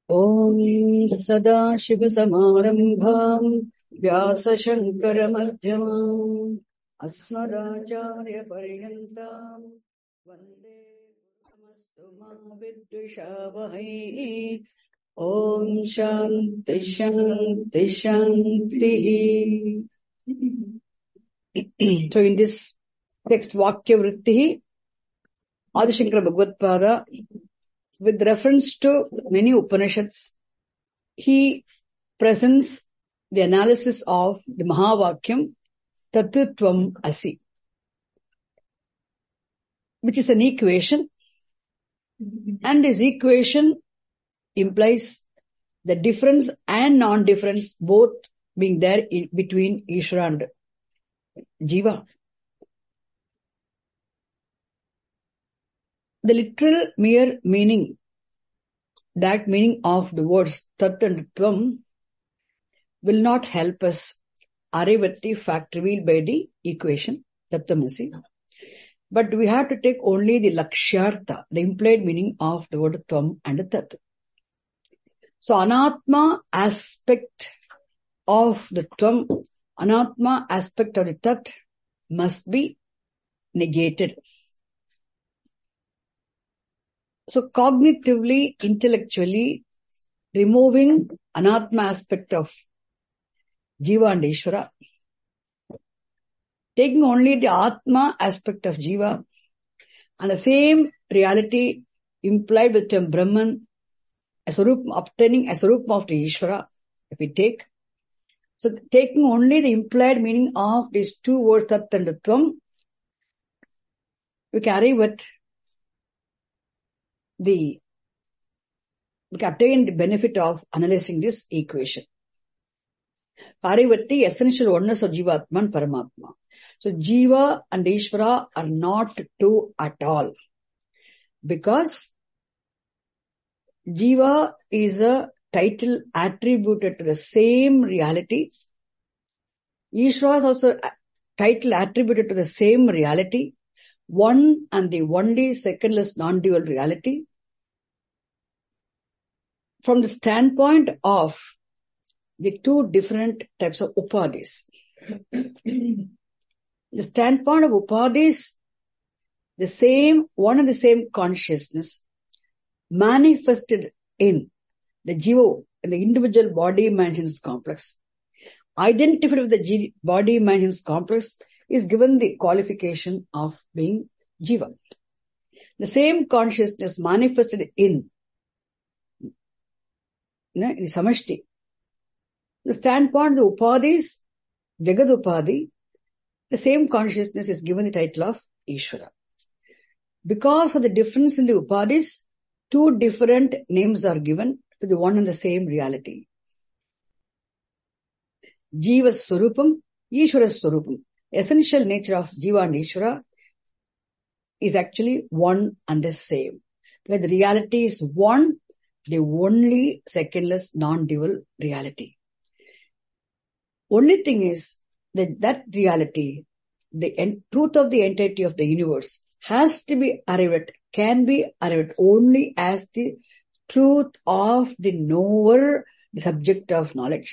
Om Sada Shiva Samarambham Vyasa Shankara Madhyamam Asmadacharya Paryantam Vande Namastu Vidvishavahai. Om Shanti Shanti Shanti. So in this text Vakya Vritti, Adi Shankara Bhagavad-pada, with reference to many Upanishads, he presents the analysis of the Mahavakyam Tattvam Asi, which is an equation, and this equation implies the difference and non-difference both being there in between Ishvara and Jiva. The literal mere meaning, that meaning of the words Tat and Tvam, will not help us arrive at the fact revealed by the equation, Tattvamasi. But we have to take only the Lakshyartha, the implied meaning of the word Tvam and Tat. So Anatma aspect of the Tvam, Anatma aspect of the Tat must be negated. So cognitively, intellectually, removing Anatma aspect of Jiva and Ishvara, taking only the Atma aspect of Jiva and the same reality implied with the Brahman, obtaining a Swarupa of the Ishvara, if we take. So taking only the implied meaning of these two words, Tat and Tvam, we can attain the benefit of analyzing this equation. Arrive at the essential oneness of Jiva, Atma and Paramatma. So Jiva and Ishvara are not two at all, because Jiva is a title attributed to the same reality. Ishvara is also a title attributed to the same reality, one and the only secondless non-dual reality. From the standpoint of the two different types of upadhis. The standpoint of upadhis, the same, one and the same consciousness manifested in the jiva, in the individual body-mansions complex, identified with the body-mansions complex, is given the qualification of being jiva. The same consciousness manifested in Samashti. The standpoint of the upadhis, Jagad Upadhi, the same consciousness is given the title of Ishvara. Because of the difference in the upadhis, two different names are given to the one and the same reality. Jiva Swarupam, Ishvara Swarupam. Essential nature of Jiva and Ishvara is actually one and the same. Where the reality is one, the only secondless non-dual reality. Only thing is that reality, the truth of the entirety of the universe, has to be arrived at, can be arrived only as the truth of the knower, the subject of knowledge.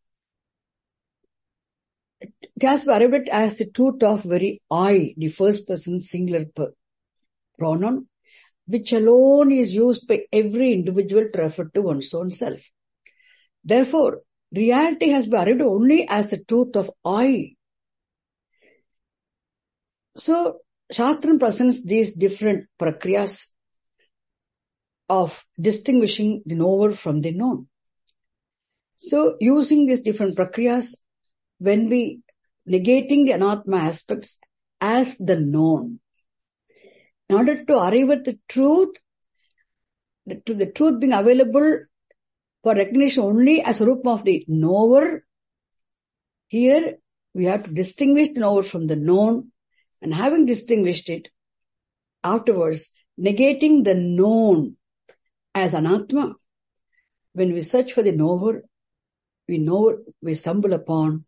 It has to be arrived at as the truth of very I, the first person singular pronoun, which alone is used by every individual to refer to one's own self. Therefore, reality has been arrived only as the truth of I. So, Shastram presents these different prakriyas of distinguishing the knower from the known. So, using these different prakriyas, when we negating the anatma aspects as the known, in order to arrive at the truth, to the truth being available for recognition only as a Swarupa of the knower, here we have to distinguish the knower from the known, and having distinguished it, afterwards negating the known as anatma. When we search for the knower, we stumble upon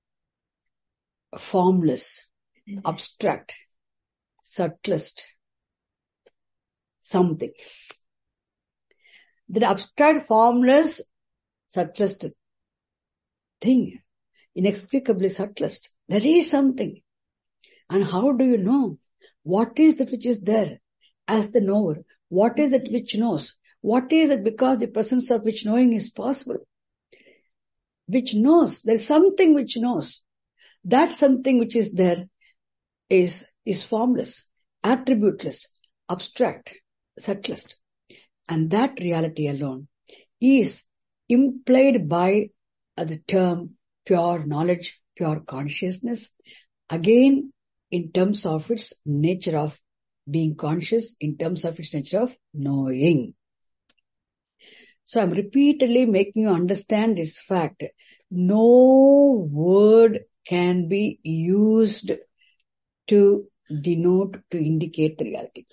formless, abstract, subtlest something. The abstract, formless, subtlest thing, inexplicably subtlest. There is something. And how do you know? What is that which is there as the knower? What is that which knows? What is it? Because the presence of which knowing is possible. Which knows. There is something which knows. That something which is there is formless, attributeless, abstract, subtlest. And that reality alone is implied by the term pure knowledge, pure consciousness, again in terms of its nature of being conscious, in terms of its nature of knowing. So I'm repeatedly making you understand this fact. No word can be used to denote, to indicate the reality.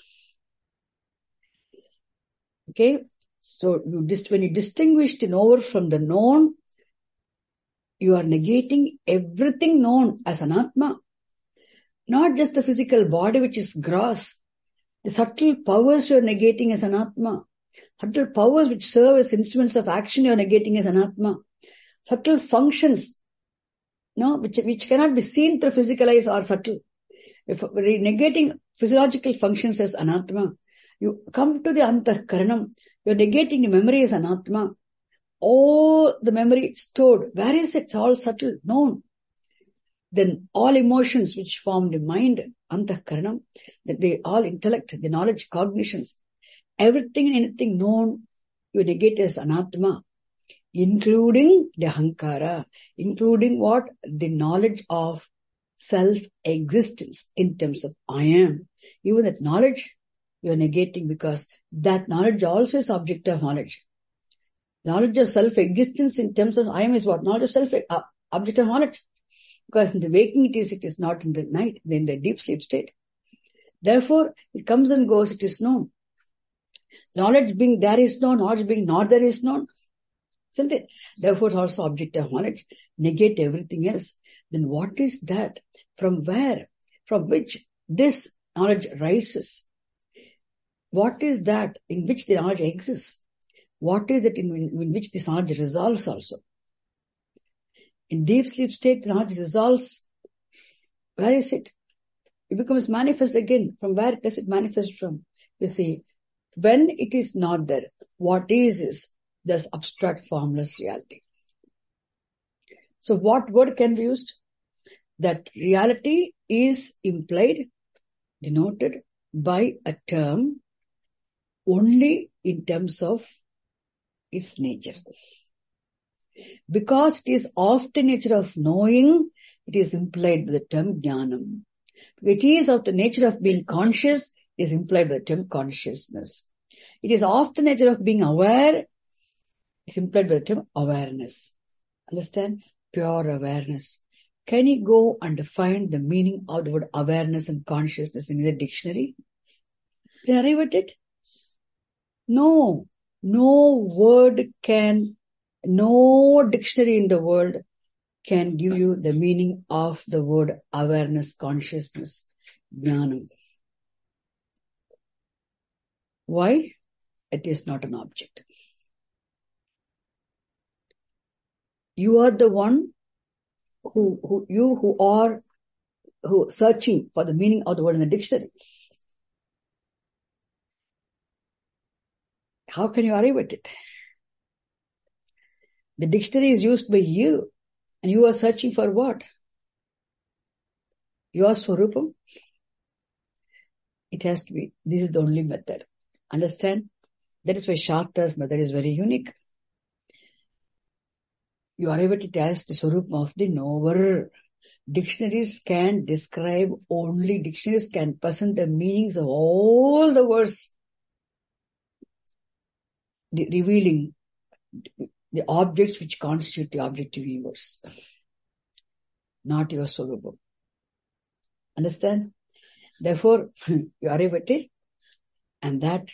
Okay? So when you distinguish the knower from the known, you are negating everything known as an Atma. Not just the physical body which is gross. The subtle powers you are negating as an Atma. Subtle powers which serve as instruments of action you are negating as an Atma. Subtle functions, which cannot be seen through physical eyes are subtle. If we're negating physiological functions as anatma, you come to the antahkaranam, you're negating the memory as anatma. All the memory stored, where is it? It's all subtle, known. Then all emotions which form the mind, antahkaranam, they all intellect, the knowledge, cognitions, everything and anything known, you negate as anatma, including the ahankara, including what? The knowledge of self-existence in terms of I am. Even that knowledge you are negating, because that knowledge also is object of knowledge. Knowledge of self-existence in terms of I am is what? Knowledge of self, object of knowledge. Because in the waking it is not in the night, in the deep sleep state. Therefore, it comes and goes, it is known. Knowledge being there is known, knowledge being not there is known. Isn't it? Therefore, it's also object of knowledge. Negate everything else. Then what is that? From where? From which this knowledge rises? What is that in which the knowledge exists? What is it in which this knowledge resolves also? In deep sleep state, the knowledge resolves. Where is it? It becomes manifest again. From where does it manifest from? You see, when it is not there, what is this abstract formless reality. So what word can be used? That reality is implied, denoted by a term only in terms of its nature. Because it is of the nature of knowing, it is implied by the term jnanam. It is of the nature of being conscious, it is implied by the term consciousness. It is of the nature of being aware, it's implied by the term awareness. Understand? Pure awareness. Can you go and find the meaning of the word awareness and consciousness in the dictionary? Can you arrive at it? No. No dictionary in the world can give you the meaning of the word awareness, consciousness, jnanam. Why? It is not an object. You are the one who are searching for the meaning of the word in the dictionary. How can you arrive at it? The dictionary is used by you, and you are searching for what? Your swarupam. It has to be. This is the only method. Understand? That is why Shastra's method is very unique. You arrive at it as the swarupam of the knower. Dictionaries can describe only, dictionaries can present the meanings of all the words, revealing the objects which constitute the objective universe, not your swarupam. Understand? Therefore, you arrive at it, and that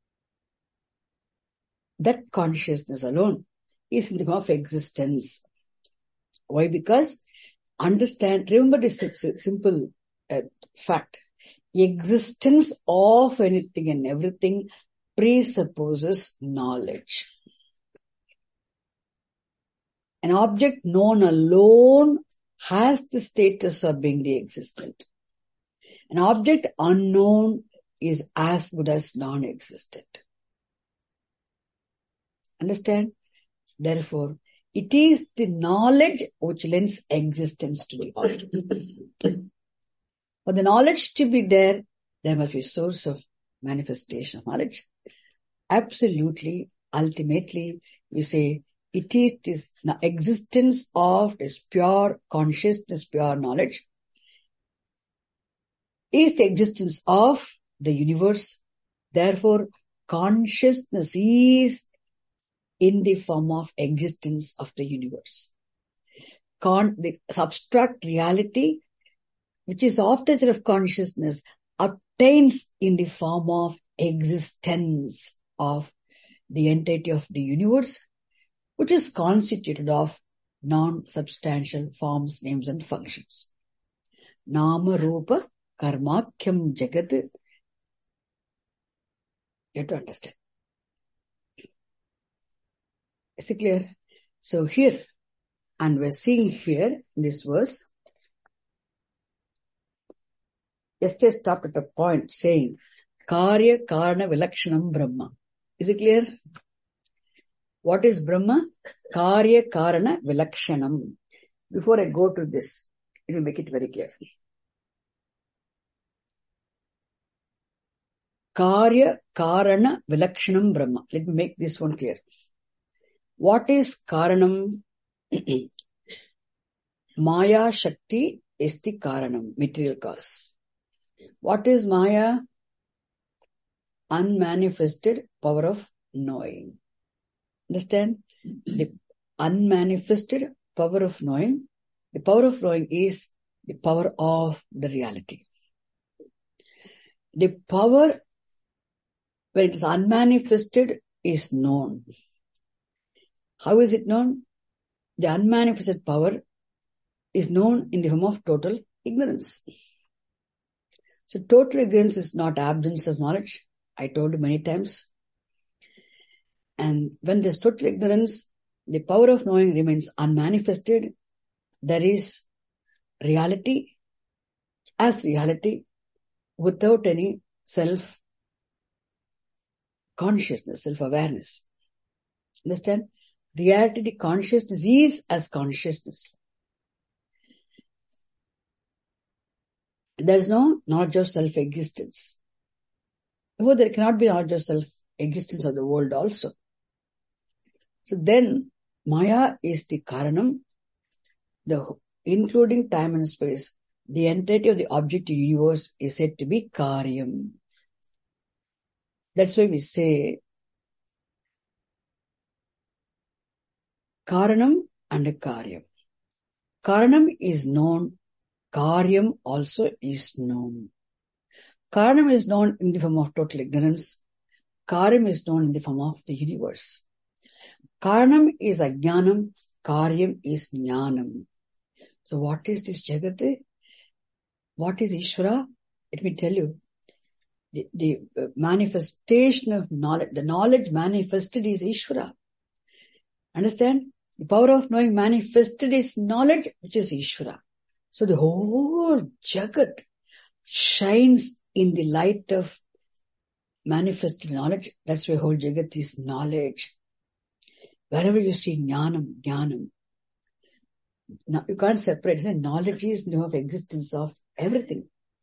consciousness alone is in the form of existence. Why? Because remember this simple fact. Existence of anything and everything presupposes knowledge. An object known alone has the status of being the existent. An object unknown is as good as non-existent. Understand? Therefore, it is the knowledge which lends existence to the object. For the knowledge to be there must be a source of manifestation of knowledge. Absolutely, ultimately, we say it is this existence of this pure consciousness, pure knowledge, is the existence of the universe. Therefore, consciousness is in the form of existence of the universe. The substract reality, which is of the nature of consciousness, obtains in the form of existence of the entirety of the universe, which is constituted of non-substantial forms, names and functions. Nama Rupa Karmakyam Jagat. You have to understand. Is it clear? So here, and we're seeing here in this verse, yesterday stopped at a point saying, Karya Karana Vilakshanam Brahma. Is it clear? What is Brahma? Karya Karana Vilakshanam. Before I go to this, it will make it very clear. Karya Karana Vilakshanam Brahma. Let me make this one clear. What is Karanam? Maya Shakti is the Karanam, material cause. What is Maya? Unmanifested power of knowing. Understand? The unmanifested power of knowing. The power of knowing is the power of the reality. The power, when it is unmanifested, is known. How is it known? The unmanifested power is known in the form of total ignorance. So total ignorance is not absence of knowledge. I told you many times. And when there's total ignorance, the power of knowing remains unmanifested. There is reality as reality without any self-consciousness, self-awareness. Understand? Reality, the consciousness is as consciousness. There is no knowledge of self-existence. Therefore, there cannot be knowledge of self-existence of the world also. So then, Maya is the Karanam, including time and space. The entirety of the objective universe is said to be Karyam. That's why we say Karanam and Karyam. Karanam is known. Karyam also is known. Karanam is known in the form of total ignorance. Karyam is known in the form of the universe. Karanam is Ajnanam. Karyam is Jnanam. So what is this Jagat? What is Ishvara? Let me tell you. The manifestation of knowledge, the knowledge manifested is Ishvara. Understand? The power of knowing manifested is knowledge, which is Ishvara. So the whole Jagat shines in the light of manifested knowledge. That's why whole Jagat is knowledge. Wherever you see Jnanam, Jnanam. Now, you can't separate. Knowledge is the of existence of everything.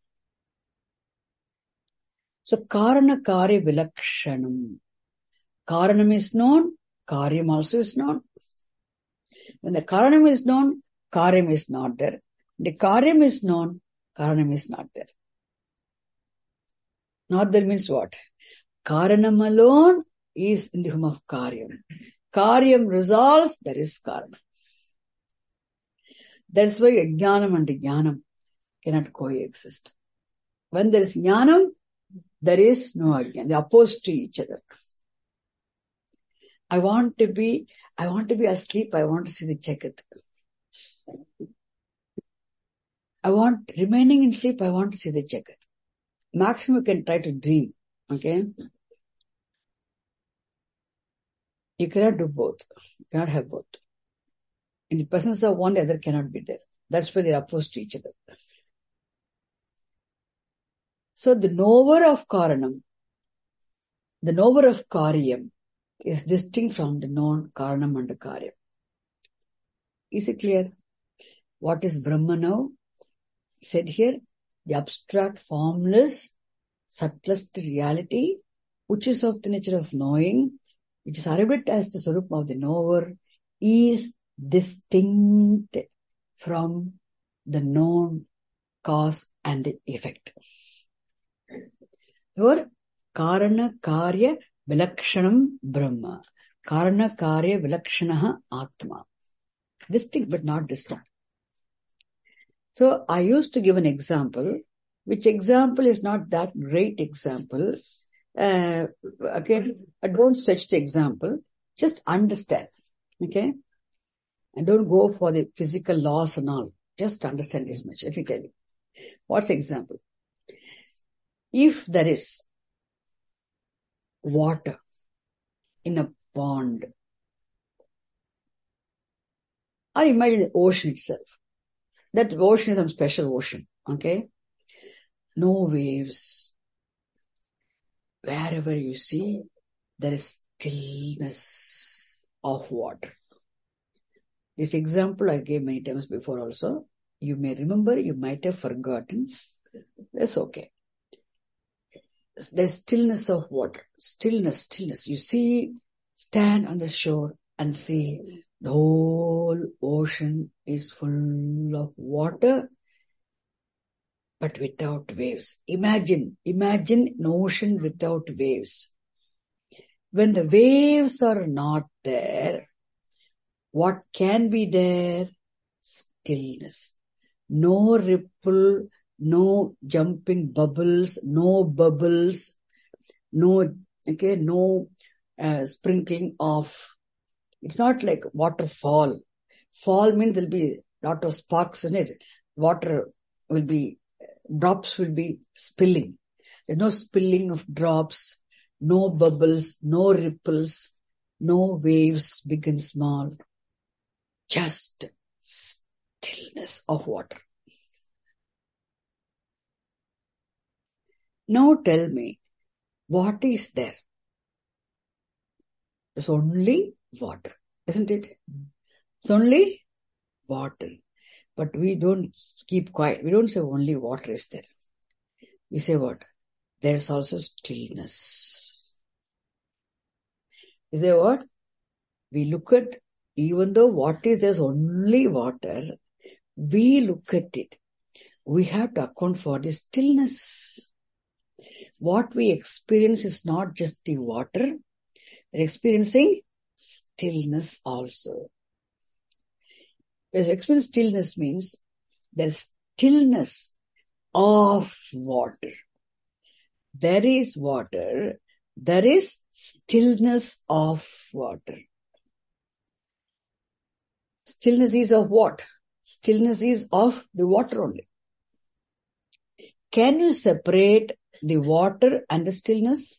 So, Karana Karya Vilakshanam. Karanam is known, Karyam also is known. When the Karanam is known, Karyam is not there. The Karyam is known, Karanam is not there. Not there means what? Karanam alone is in the form of Karyam. Karyam resolves, there is Karanam. That's why Jnanam and Jnanam cannot coexist. When there is Jnanam, there is no Ajnana. They are opposed to each other. I want to be asleep. I want to see the Jagat. Remaining in sleep, I want to see the Jagat. Maximum you can try to dream. Okay? You cannot do both. You cannot have both. In the presence of one, the other cannot be there. That's why they are opposed to each other. So the knower of Karanam, the knower of Karyam is distinct from the known Karanam and Karyam. Is it clear? What is Brahma now? Said here, the abstract, formless, subtlest reality, which is of the nature of knowing, which is arrived as the Swarupa of the knower, is distinct from the known cause and the effect. Therefore, Karana Karya Vilakshanam Brahma. Karana Karya Vilakshanaha Atma. Distinct but not distant. So I used to give an example, which example is not that great example. Okay, I don't stretch the example. Just understand. Okay? And don't go for the physical laws and all. Just understand this much. Let me tell you. What's the example? If there is water in a pond, or imagine the ocean itself. That ocean is some special ocean. Okay? No waves. Wherever you see, there is stillness of water. This example I gave many times before also. You may remember, you might have forgotten. That's okay. There's stillness of water. Stillness. You see, stand on the shore and see the whole ocean is full of water, but without waves. Imagine an ocean without waves. When the waves are not there, what can be there? Stillness. No ripple, no jumping bubbles, no sprinkling of. It's not like waterfall. Fall means there'll be a lot of sparks in it. Drops will be spilling. There's no spilling of drops, no bubbles, no ripples, no waves, big and small. Just stillness of water. Now tell me, what is there? It's only water, isn't it? It's only water. But we don't keep quiet. We don't say only water is there. We say what? There's also stillness. We say what? We look at, even though there's only water, we look at it. We have to account for the stillness. What we experience is not just the water. We're experiencing stillness also. Because experience stillness means there's stillness of water. There is water. There is stillness of water. Stillness is of what? Stillness is of the water only. Can you separate the water and the stillness?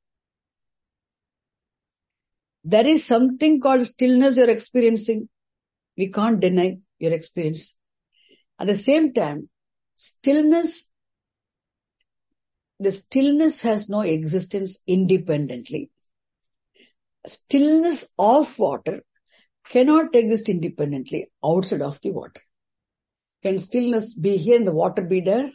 There is something called stillness you're experiencing. We can't deny your experience. At the same time, the stillness has no existence independently. Stillness of water cannot exist independently outside of the water. Can stillness be here and the water be there?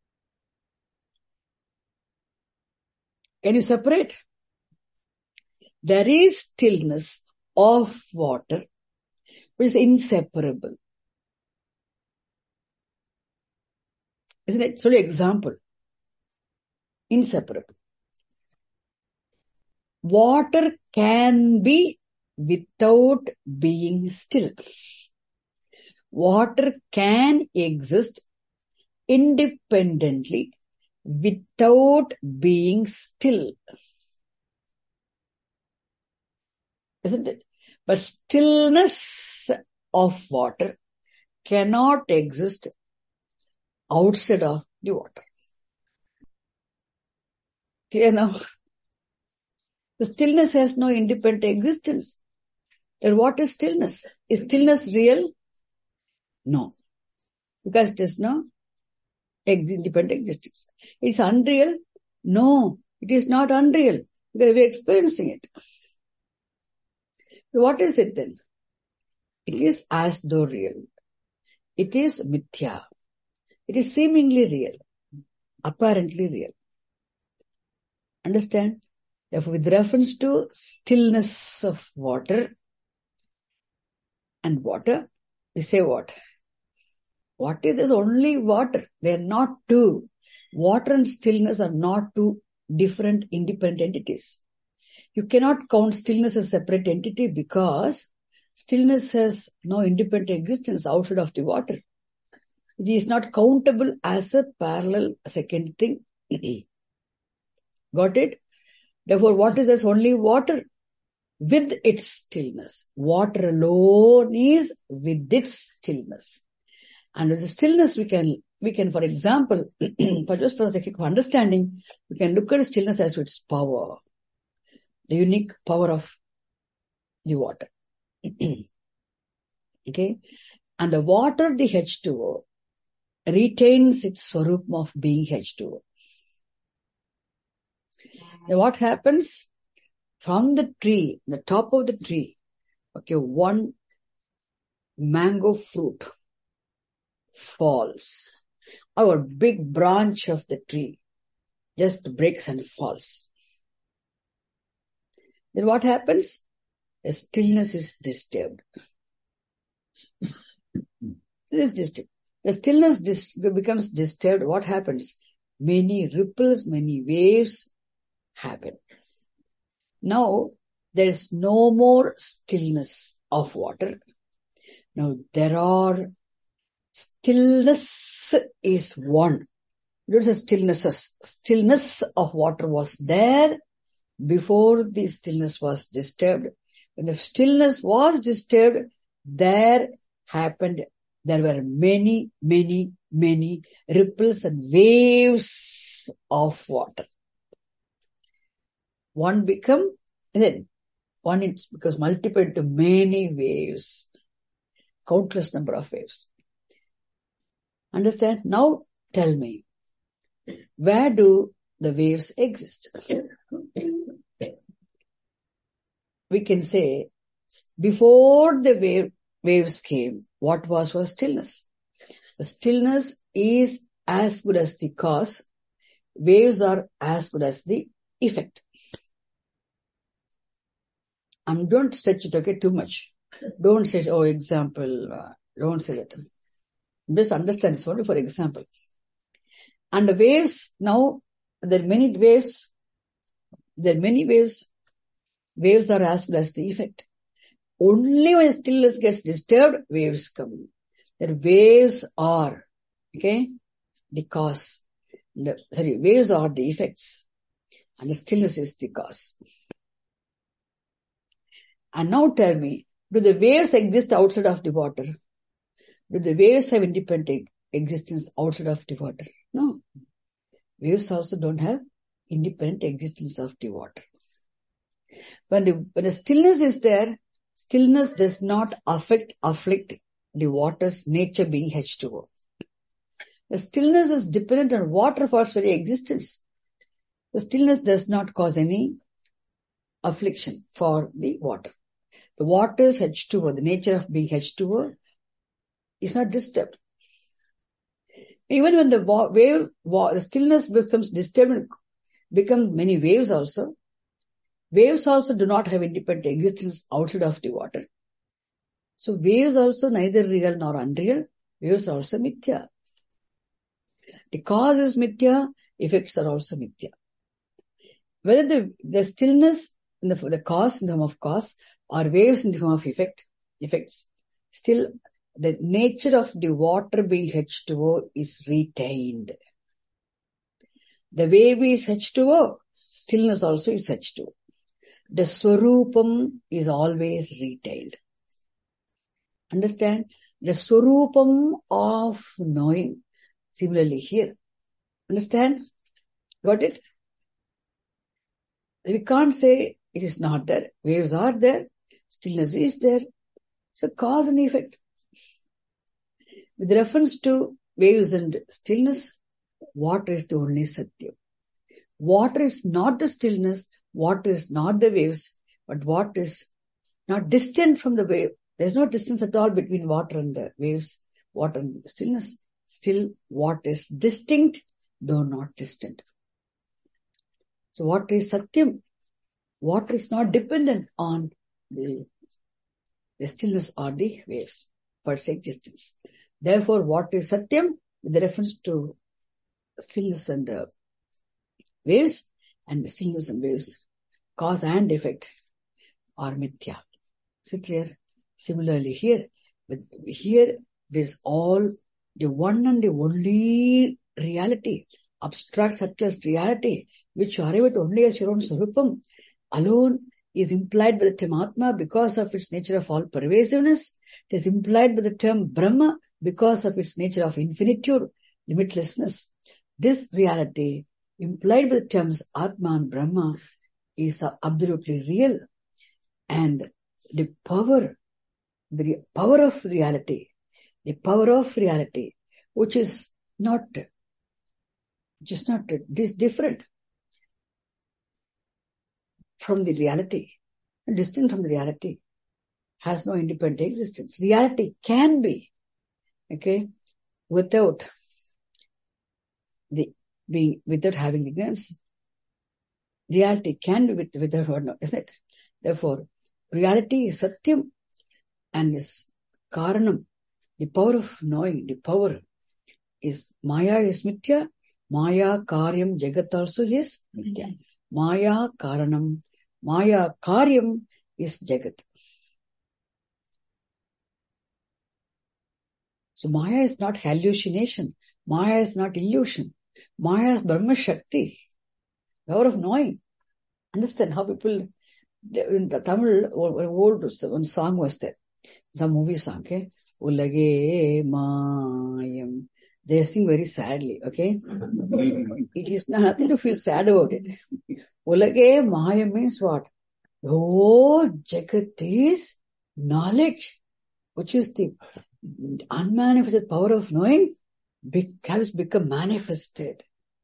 Can you separate? There is stillness of water, which is inseparable. Isn't it? So, an example. Inseparable. Water can be without being still. Water can exist independently without being still. Isn't it? But stillness of water cannot exist outside of the water. Clear now? The stillness has no independent existence. And what is stillness? Is stillness real? No. Because it has no independent existence. It's unreal? No. It is not unreal. Because we are experiencing it. So what is it then? It is as though real. It is mithya. It is seemingly real. Apparently real. Understand? Therefore, with reference to stillness of water and water, we say what? What is this? Only water. They are not two. Water and stillness are not two different independent entities. You cannot count stillness as a separate entity because stillness has no independent existence outside of the water. It is not countable as a parallel second thing. Got it? Therefore, what is this? Only water with its stillness. Water alone is with its stillness. And with the stillness, we can, for example, for the sake of understanding, we can look at stillness as its power, the unique power of the water. Okay? And the water, the H2O, retains its swarup of being H2O. Now what happens? From the tree, the top of the tree, okay, one mango fruit falls. Our big branch of the tree just breaks and falls. Then what happens? The stillness is disturbed. This is disturbed. The stillness becomes disturbed. What happens? Many ripples, many waves happen. Now, there is no more stillness of water. Now, there are stillness is one. There is stillness of water was there before the stillness was disturbed. When the stillness was disturbed, there were many, many, many ripples and waves of water. One becomes multiplied to many waves, countless number of waves. Understand? Now tell me, where do the waves exist? We can say, before the waves came, what was stillness? The stillness is as good as the cause. Waves are as good as the effect. Don't stretch it, okay, too much. Don't say, example, don't say that. Just understand, it's only for example. And the waves, now, there are many waves. Waves are as good as the effect. Only when stillness gets disturbed, waves come. The waves are, okay, the cause. Waves are the effects. And the stillness is the cause. And now tell me, do the waves exist outside of the water? Do the waves have independent existence outside of the water? No. Waves also don't have independent existence of the water. When the stillness is there, stillness does not afflict the water's nature being H2O. The stillness is dependent on water for its very existence. The stillness does not cause any affliction for the water. The water's H2O, the nature of being H2O, is not disturbed. Even when the stillness becomes disturbed, become many waves also. Waves also do not have independent existence outside of the water. So waves also neither real nor unreal. Waves are also mithya. The cause is mithya, effects are also mithya. Whether the stillness in the cause in the form of cause or waves in the form of effects, still the nature of the water being H2O is retained. The wave is H2O, stillness also is H2O. The swarupam is always retained. Understand? The swarupam of knowing. Similarly here. Understand? Got it? We can't say it is not there. Waves are there. Stillness is there. So cause and effect. With reference to waves and stillness, water is the only Satyam. Water is not the stillness. Water is not the waves. But water is not distant from the wave. There is no distance at all between water and the waves. Water and stillness. Still, what is distinct, though not distant. So water is Satyam. Water is not dependent on the stillness or the waves per se existence. Therefore, water is Satyam with reference to stillness and waves, and stillness and waves, cause and effect, are Mithya. Is it clear? Similarly here, there's all the one and the only reality, abstract, subtlest reality, which you arrive at only as your own Swarupam, alone is implied by the term Atma because of its nature of all pervasiveness. It is implied by the term Brahma because of its nature of infinitude, limitlessness. This reality, implied by the terms Atma and Brahma, is absolutely real. And the power of reality, which is different from the reality, distinct from the reality, has no independent existence. Reality can be, without having ignorance. Reality can be without no, isn't it? Therefore, reality is Satyam and is Karanam. The power of knowing, the power is Maya is Mithya. Maya Karyam Jagat also is Mithya. Maya Karanam, Maya Karyam is Jagat. So Maya is not hallucination. Maya is not illusion. Maya is Brahma Shakti, power of knowing. Understand how people, in the Tamil, old one song was there. Some movie song, okay? Ulage Mayam. They sing very sadly, okay? It is nothing to feel sad about it. Ulage Mayam means what? The whole Jagat is knowledge, which is the unmanifested power of knowing, has become manifested.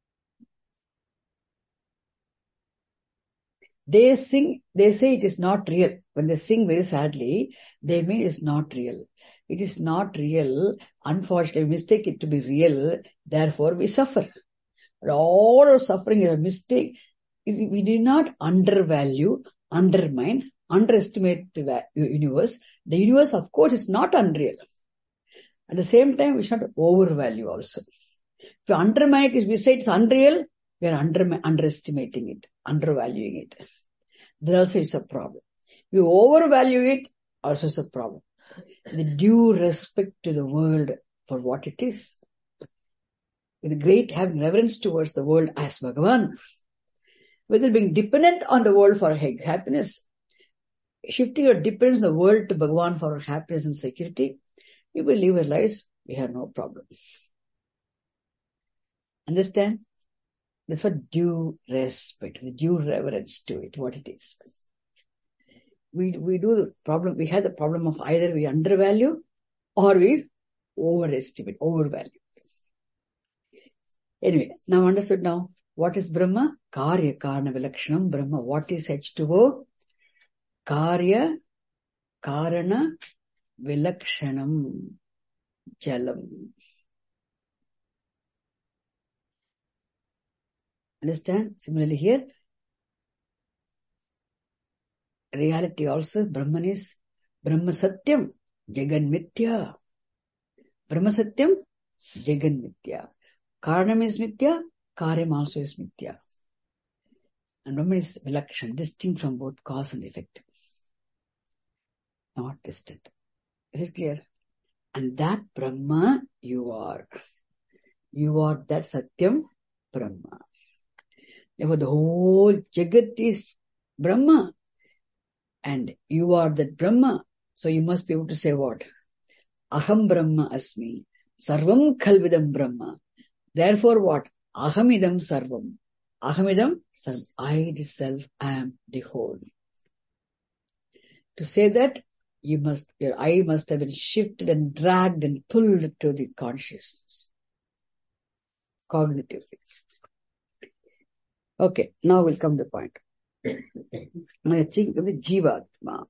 They say it is not real. When they sing very sadly, they mean it's not real. It is not real. Unfortunately, we mistake it to be real. Therefore, we suffer. But all our suffering is a mistake. We do not undervalue, undermine, underestimate the universe. The universe, of course, is not unreal. At the same time, we should not overvalue also. If you undermine it, if we say it's unreal, we are underestimating it, undervaluing it. There also is a problem. If you overvalue it, also is a problem. The due respect to the world for what it is. With great having reverence towards the world as Bhagavan. Whether being dependent on the world for happiness, shifting your dependence on the world to Bhagavan for happiness and security, you will live our lives, we have no problem. Understand? That's what due respect, the due reverence to it, what it is. We have the problem of either we undervalue or we overestimate, overvalue. Anyway, now understood now. What is Brahma? Karya Karana Vilakshanam Brahma. What is H2O? Karya Karana Vilakshanam Jalam. Understand? Similarly here, reality also, Brahman is Brahma Satyam, Jagan Mithya. Brahma Satyam, Jagan Mithya. Karanam is Mithya, Karyam also is Mithya. And Brahman is Vilakshan, distinct from both cause and effect. Not distant. Is it clear? And that Brahma you are. You are that Satyam Brahma. Therefore, the whole Jagat is Brahma. And you are that Brahma. So you must be able to say what? Aham Brahma Asmi. Sarvam Khalvidam Brahma. Therefore what? Ahamidam Sarvam. Ahamidam Sarvam. I itself am the whole. To say that, your eye must have been shifted and dragged and pulled to the consciousness, cognitively. Okay, now we'll come to the point. I think of the Jivatma.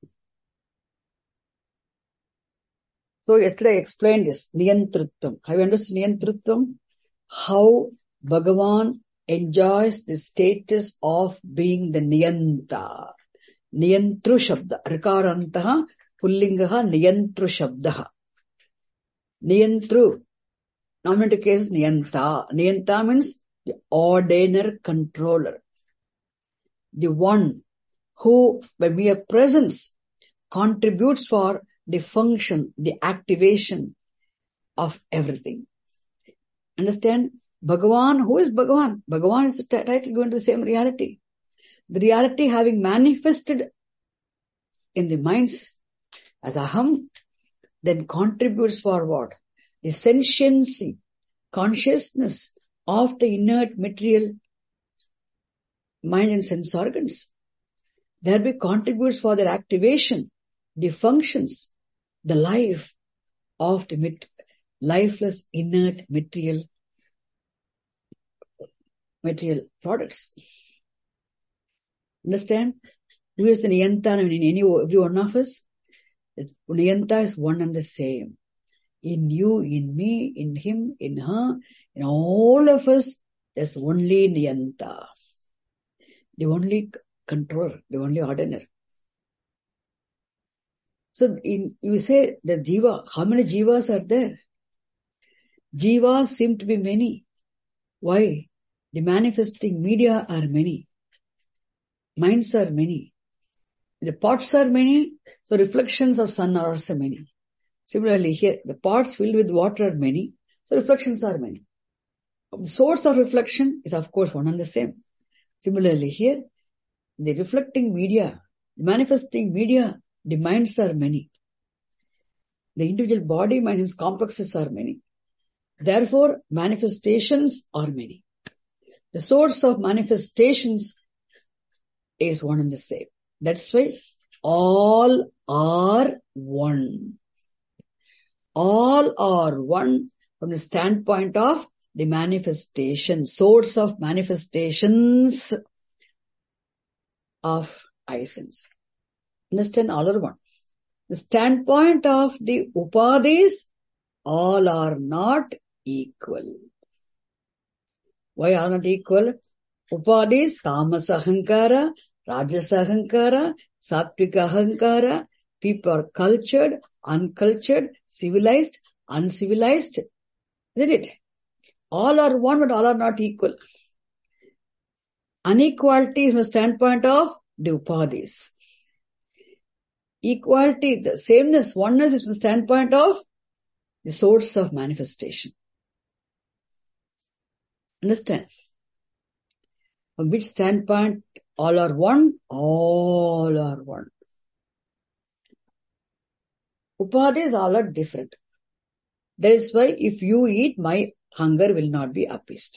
So yesterday I explained this, Niyantrutvam. Have you understood Niyantrutvam? How Bhagavan enjoys the status of being the Niyanta. Niyantru Shabda. Rikarantaha Pullingaha Niyantru Shabdaha. Niyantru. Nominative case Niyanta. Niyanta means the ordainer controller. The one who by mere presence contributes for the function, the activation of everything. Understand? Bhagavan, who is Bhagavan? Bhagavan is the title going to the same reality. The reality having manifested in the minds as Aham, then contributes for what? The sentiency, consciousness of the inert material mind and sense organs. Thereby contributes for their activation, the functions, the life of the lifeless inert material products. Understand? Who is the Niyanta in every one of us? Niyanta is one and the same. In you, in me, in him, in her, in all of us, there's only Niyanta. The only controller, the only ordiner. So you say the Jiva, how many Jivas are there? Jivas seem to be many. Why? The manifesting media are many. Minds are many. The pots are many, so reflections of sun are also many. Similarly here, the pots filled with water are many, so reflections are many. The source of reflection is of course one and the same. Similarly here, the reflecting media, the manifesting media, the minds are many. The individual body, mind, and complexes are many. Therefore, manifestations are many. The source of manifestations is one and the same. That's why all are one. All are one from the standpoint of the manifestation, source of manifestations of essence. Understand? All are one. The standpoint of the upadis, all are not equal. Why are not equal? Upadis, tamasa ahankara, rajasa ahankara, sattvika ahankara. People are cultured, uncultured, civilized, uncivilized. Isn't it? All are one, but all are not equal. Unequality from the standpoint of the upadis. Equality, the sameness, oneness is from the standpoint of the source of manifestation. Understand? From which standpoint all are one? All are one. Upadis all are different. That is why if you eat, my hunger will not be appeased.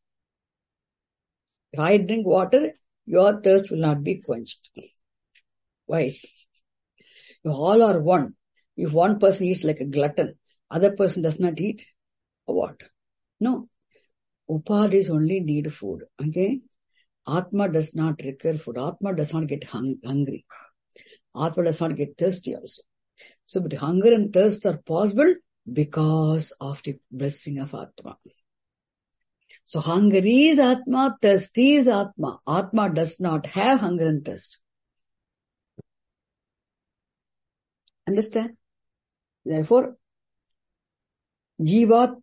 If I drink water, your thirst will not be quenched. Why? You all are one. If one person eats like a glutton, other person does not eat, or what? No. Upadis only need food. Okay? Atma does not require food. Atma does not get hungry. Atma does not get thirsty also. So, but hunger and thirst are possible because of the blessing of Atma. So, hunger is Atma, thirst is Atma. Atma does not have hunger and thirst. Understand? Therefore, jivatmana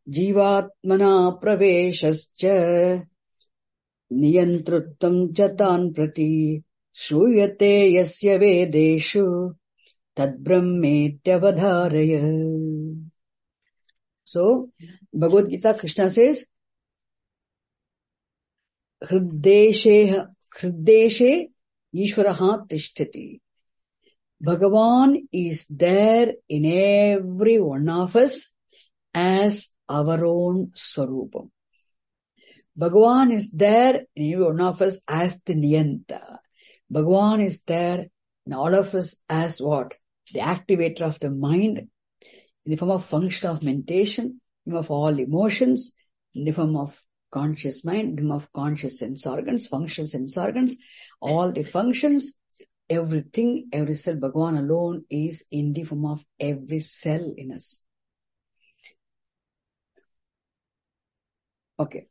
praveshascha niyantruttam jatan prati shruyate yasya vedeshu tad brahmetyavadharaya. So, Bhagavad Gita, Krishna says, Hriddeshe Ishvaraha tishtati. Bhagavan is there in every one of us as our own Swarupam. Bhagavan is there in every one of us as the Niyanta. Bhagavan is there And all of us as what? The activator of the mind, in the form of function of mentation, in the form of all emotions, in the form of conscious mind, in the form of conscious sense organs, functional sense organs, all the functions, everything, every cell, Bhagavan alone is in the form of every cell in us. Okay.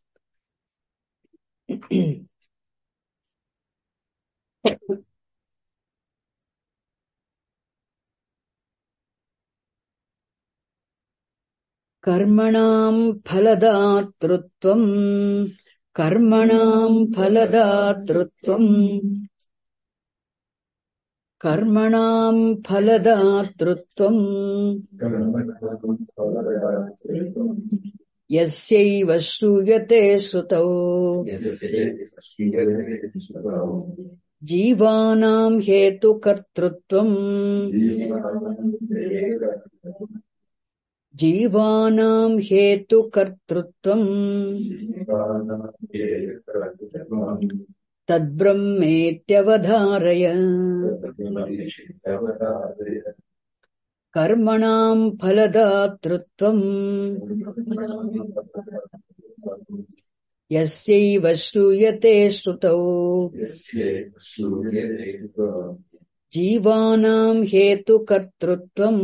Karmanam phaladātrutvam, karmanam phaladātrutvam, karmanam phaladātrutvam, yasyaiva śrūyate srutau, jīvānām hetu kartrutvam, Jīvānām hetu kartrutvam tad brahmetyavadhāraya karmanām phaladātrutvam yasyaiva śrūyate srutau Jīvānām hetu kartrutvam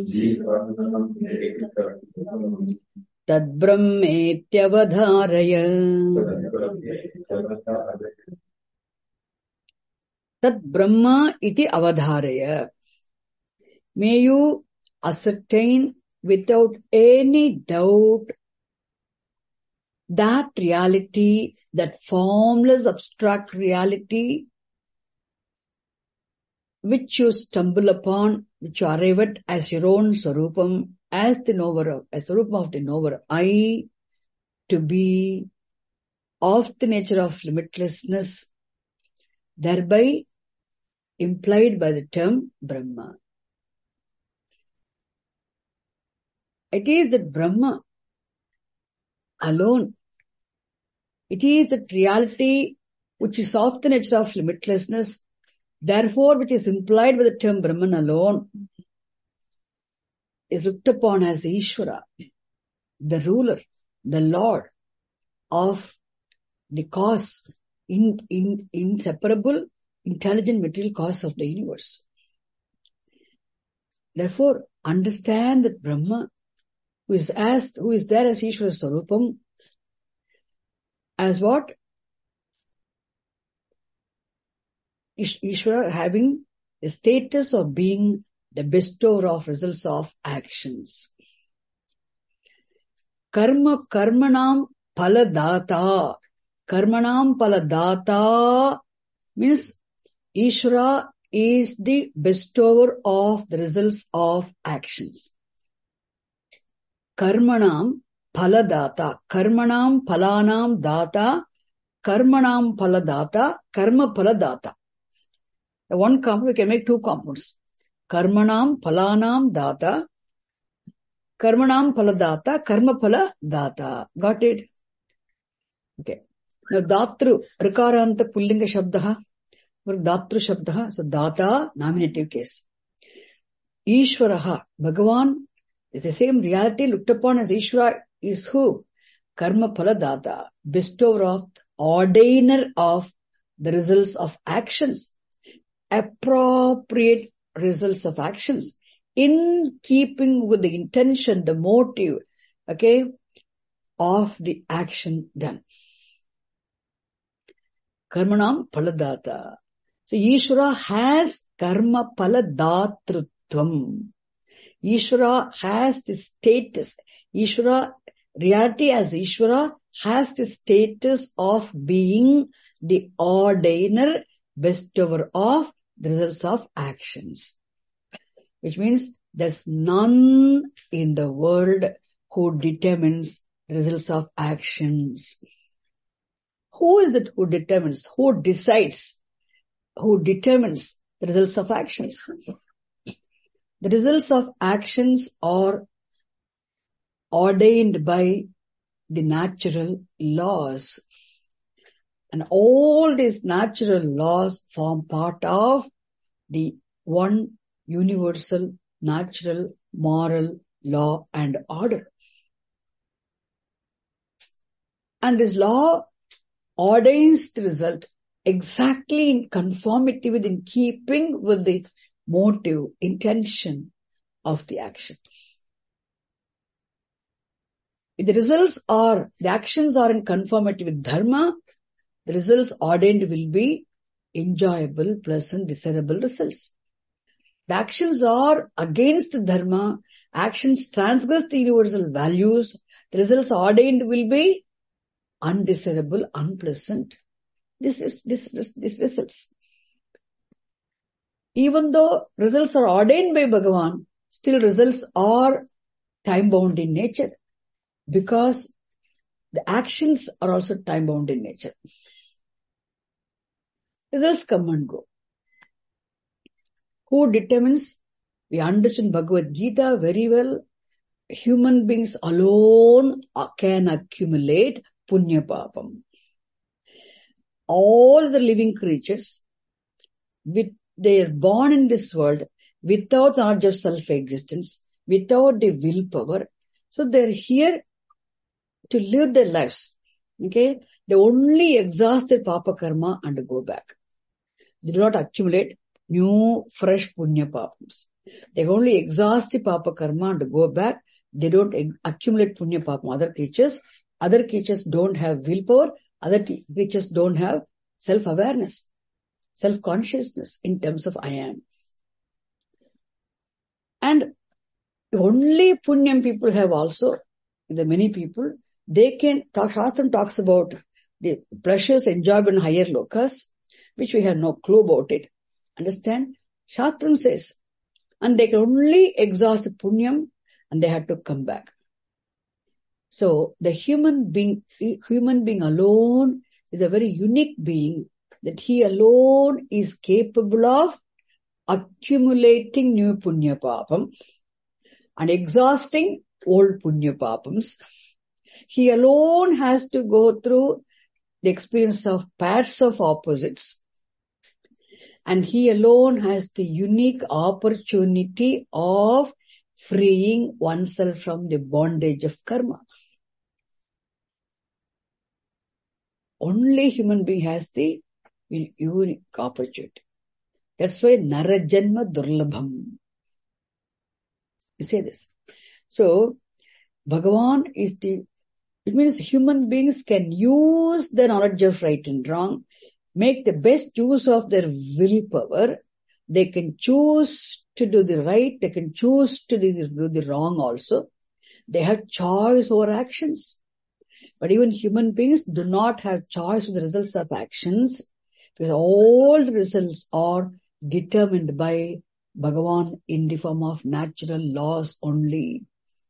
tad brahmetyavadhāraya. Tad Brahma iti avadharaya. May you ascertain without any doubt that reality, that formless abstract reality which you stumble upon, which you arrive at as your own Swarupam, as the knower, as the Swarupam of the knower, I to be of the nature of limitlessness, thereby implied by the term Brahma. It is that Brahma alone, it is that reality which is of the nature of limitlessness, therefore which is implied by the term Brahman alone, is looked upon as Ishvara, the ruler, the Lord of the cause, inseparable, intelligent material cause of the universe. Therefore, understand that Brahma, who is there as Ishvara Swarupam, as what? Ishvara having the status of being the bestower of results of actions. Karmanam phaladata. Karmanam phaladata means Ishvara is the bestower of the results of actions. Karmanam phaladata. Karmanam phalanam data. Karmanam phaladata. Karma phaladata. The one compound, we can make two compounds. Karmanam phalanam data. Karmanam phaladata. Karma phaladata. Got it? Okay. Now, datru, rikaranta pullinga shabdaha. Datru shabdaha. So, data, nominative case. Ishvaraha, Bhagavan is the same reality looked upon as Ishvara is who? Karma phaladata. Bestower of, ordainer of the results of actions. Appropriate results of actions in keeping with the intention, the motive, okay, of the action done. Karmanam phaladata. So, Ishvara has karma phaladatrutvam. Ishvara has the status. Ishvara, reality as Ishvara has the status of being the ordainer, bestower of the results of actions. Which means there's none in the world who determines the results of actions. Who is it who determines? Who decides? Who determines the results of actions? The results of actions are ordained by the natural laws. And all these natural laws form part of the one universal, natural, moral law and order. And this law ordains the result exactly in conformity with, in keeping with the motive, intention of the action. If the actions are in conformity with dharma, the results ordained will be enjoyable, pleasant, desirable results. The actions are against dharma, actions transgress the universal values, the results ordained will be undesirable, unpleasant. This results. Even though results are ordained by Bhagavan, still results are time-bound in nature, because the actions are also time-bound in nature. Results come and go. Who determines? We understand Bhagavad Gita very well. Human beings alone can accumulate punya papam. All the living creatures, they are born in this world without knowledge of self-existence, without the willpower. So they're here to live their lives. Okay? They only exhaust their papa karma and go back. They do not accumulate new, fresh punya papams. They only exhaust the papa karma and go back. They don't accumulate punya papam. Other creatures don't have willpower. Other creatures don't have self-awareness, self-consciousness in terms of I am. And only punyam people have also, the many people, they can talk. Shastram talks about the pleasures enjoyed in higher lokas, which we have no clue about it. Understand? Shastram says, and they can only exhaust the punyam and they have to come back. So the human being alone is a very unique being, that he alone is capable of accumulating new punya papam and exhausting old punya papams. He alone has to go through the experience of pairs of opposites. And he alone has the unique opportunity of freeing oneself from the bondage of karma. Only human being has the unique opportunity. That's why Narajanma Durlabham. You say this. So, Bhagavan is it means human beings can use the knowledge of right and wrong, make the best use of their willpower. They can choose to do the right, they can choose to do the wrong also. They have choice over actions. But even human beings do not have choice with the results of actions, because all the results are determined by Bhagavan in the form of natural laws only.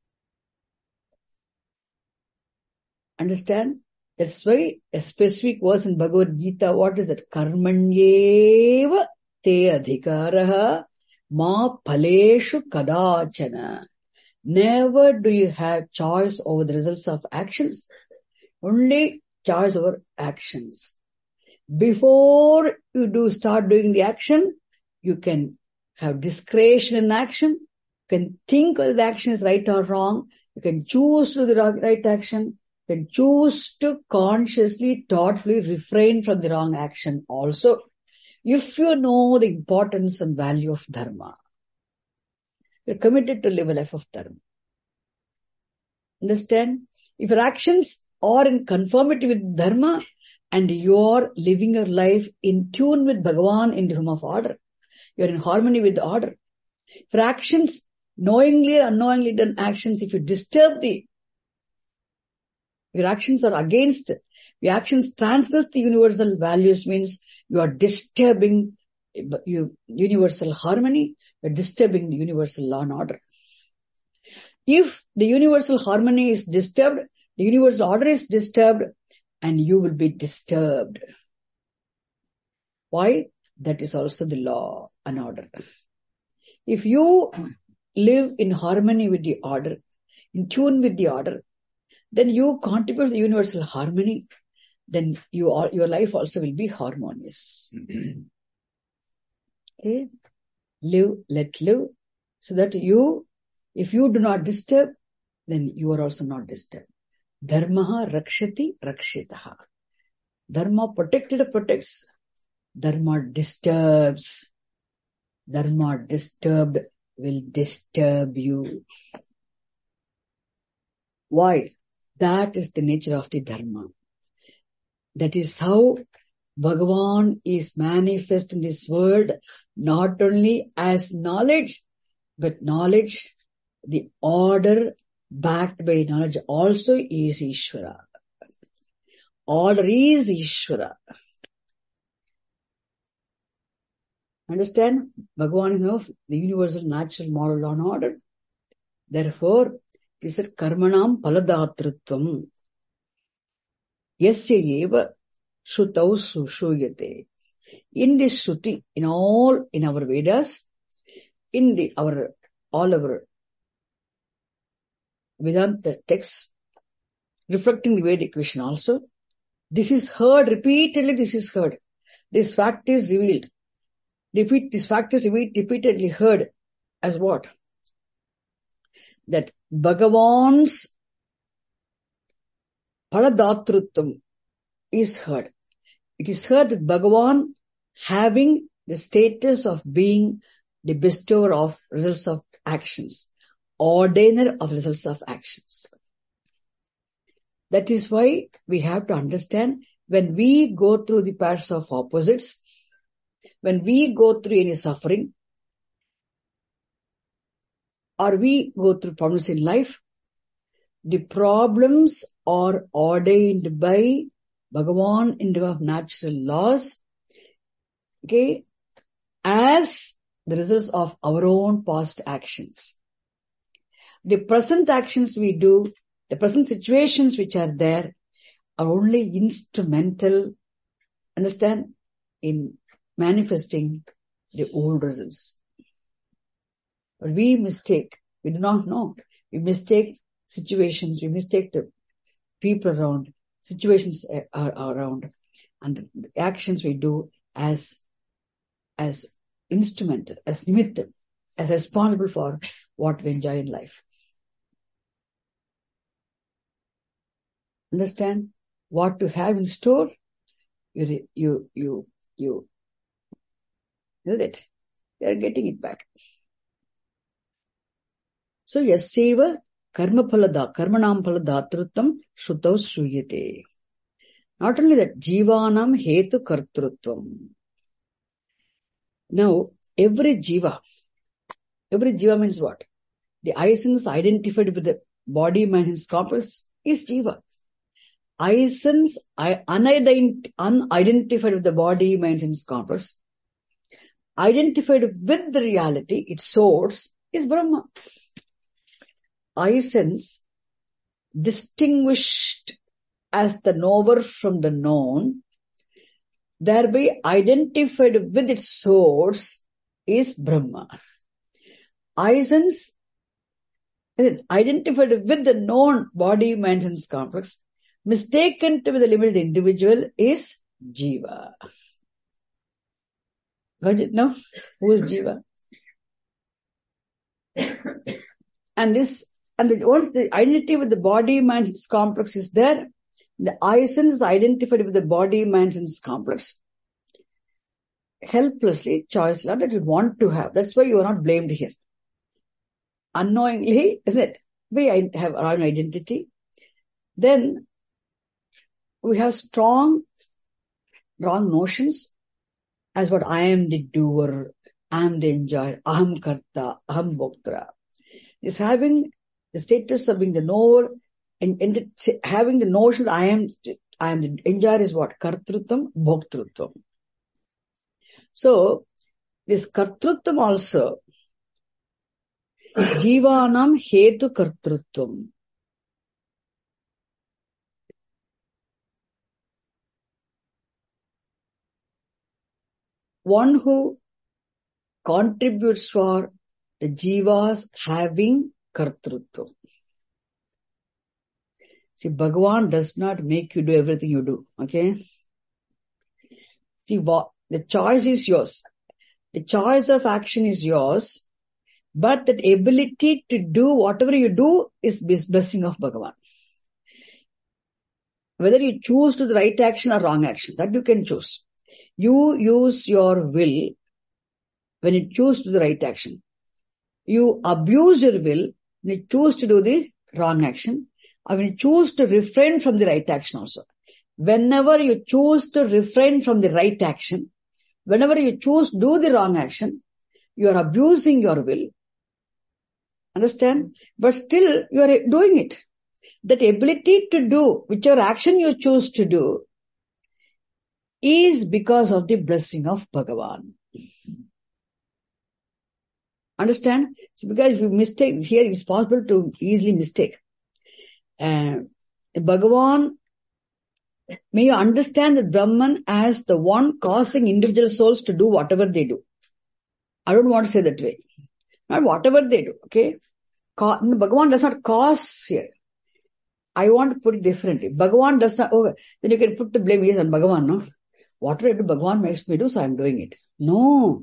Understand? That's why a specific verse in Bhagavad Gita, what is that? Karmanyeva te adhikaraha ma phaleshu kadachana. Never do you have choice over the results of actions. Only choice over actions. Before you start doing the action, you can have discretion in action. You can think whether the action is right or wrong. You can choose to do the right action. You can choose to consciously, thoughtfully refrain from the wrong action also. If you know the importance and value of dharma, you're committed to live a life of dharma. Understand? If your actions are in conformity with dharma and you're living your life in tune with Bhagavan in the form of order, you're in harmony with the order. For actions, knowingly or unknowingly done actions, if you disturb your actions are against, your actions transgress the universal values, means you are disturbing universal harmony, you're disturbing the universal law and order. If the universal harmony is disturbed, the universal order is disturbed, and you will be disturbed. Why? That is also the law and order. If you live in harmony with the order, in tune with the order, then you contribute to the universal harmony, then your life also will be harmonious. Okay? live, let live, so that if you do not disturb, then you are also not disturbed. Dharmaha rakshati rakshitaha. Dharma protects. Dharma disturbs. Dharma disturbed will disturb you. Why? That is the nature of the Dharma. That is how Bhagavan is manifest in this world, not only as knowledge, but knowledge, the order backed by knowledge also is Ishvara. Order is Ishvara. Understand? Bhagavan is the universal natural moral law and order. Therefore, it is a karmanam paladatrutvam. Yasya eva shutau sushuyate. In this Shruti, in our Vedas, all our Vedanta texts, reflecting the Vedic vision also, this is heard repeatedly, This fact is revealed. This fact is repeatedly heard as what? That Bhagavan's Paladatrutvam is heard. It is heard that Bhagavan having the status of being the bestower of results of actions, ordainer of results of actions. That is why we have to understand when we go through the pairs of opposites, when we go through any suffering, or we go through problems in life, the problems are ordained by Bhagavan in the way of natural laws, okay, as the results of our own past actions. The present actions we do, the present situations which are there, are only instrumental, understand, in manifesting the old results. But we do not know. We mistake situations, we mistake the people around, situations are around, and the actions we do as instrumental, as nimittam, as responsible for what we enjoy in life. Understand? What to have in store, you know that they are getting it back. So yasyeva karmanam phaladatrutvam shrutau shruyate. Not only that, jivanam hetu kartrutvam. Now, every jiva means what? The essence identified with the body, mind, and complex is jiva. Essence unidentified with the body, mind, and complex, identified with the reality, its source, is Brahma. Essence distinguished as the knower from the known, thereby identified with its source, is Brahma. Essence identified with the known body, mind, and complex, mistaken to be the limited individual, is Jiva. Got it now? Who is Jiva? And once the identity with the body, mind, and complex is there, the essence is identified with the body, mind, and complex. Helplessly, choiceless, that you want to have. That's why you are not blamed here. Unknowingly, isn't it? We have our own identity. Then we have strong, wrong notions as what I am the doer, I am the enjoyer, aham karta, aham bhoktra. Is having the status of being the knower and having the notion that I am the enjoyer is what? Kartrutvam, bhoktrutvam. So, this kartrutvam also, jivanam hetu kartrutvam. One who contributes for the jivas having kartrutvam. See, Bhagavan does not make you do everything you do, okay? See, the choice is yours. The choice of action is yours, but that ability to do whatever you do is blessing of Bhagavan. Whether you choose to do the right action or wrong action, that you can choose. You use your will when you choose to do the right action. You abuse your will when you choose to do the wrong action, or when you choose to refrain from the right action also. Whenever you choose to refrain from the right action, whenever you choose to do the wrong action, you are abusing your will. Understand? But still you are doing it. That ability to do whichever action you choose to do is because of the blessing of Bhagavan. Understand? So because if you mistake, here it's possible to easily mistake. Bhagavan, may you understand that Brahman as the one causing individual souls to do whatever they do. I don't want to say that way. Not whatever they do, okay? Bhagavan does not cause here. I want to put it differently. Bhagavan does not, then you can put the blame, yes, on Bhagavan, no? Whatever I do, Bhagavan makes me do, so I am doing it. No.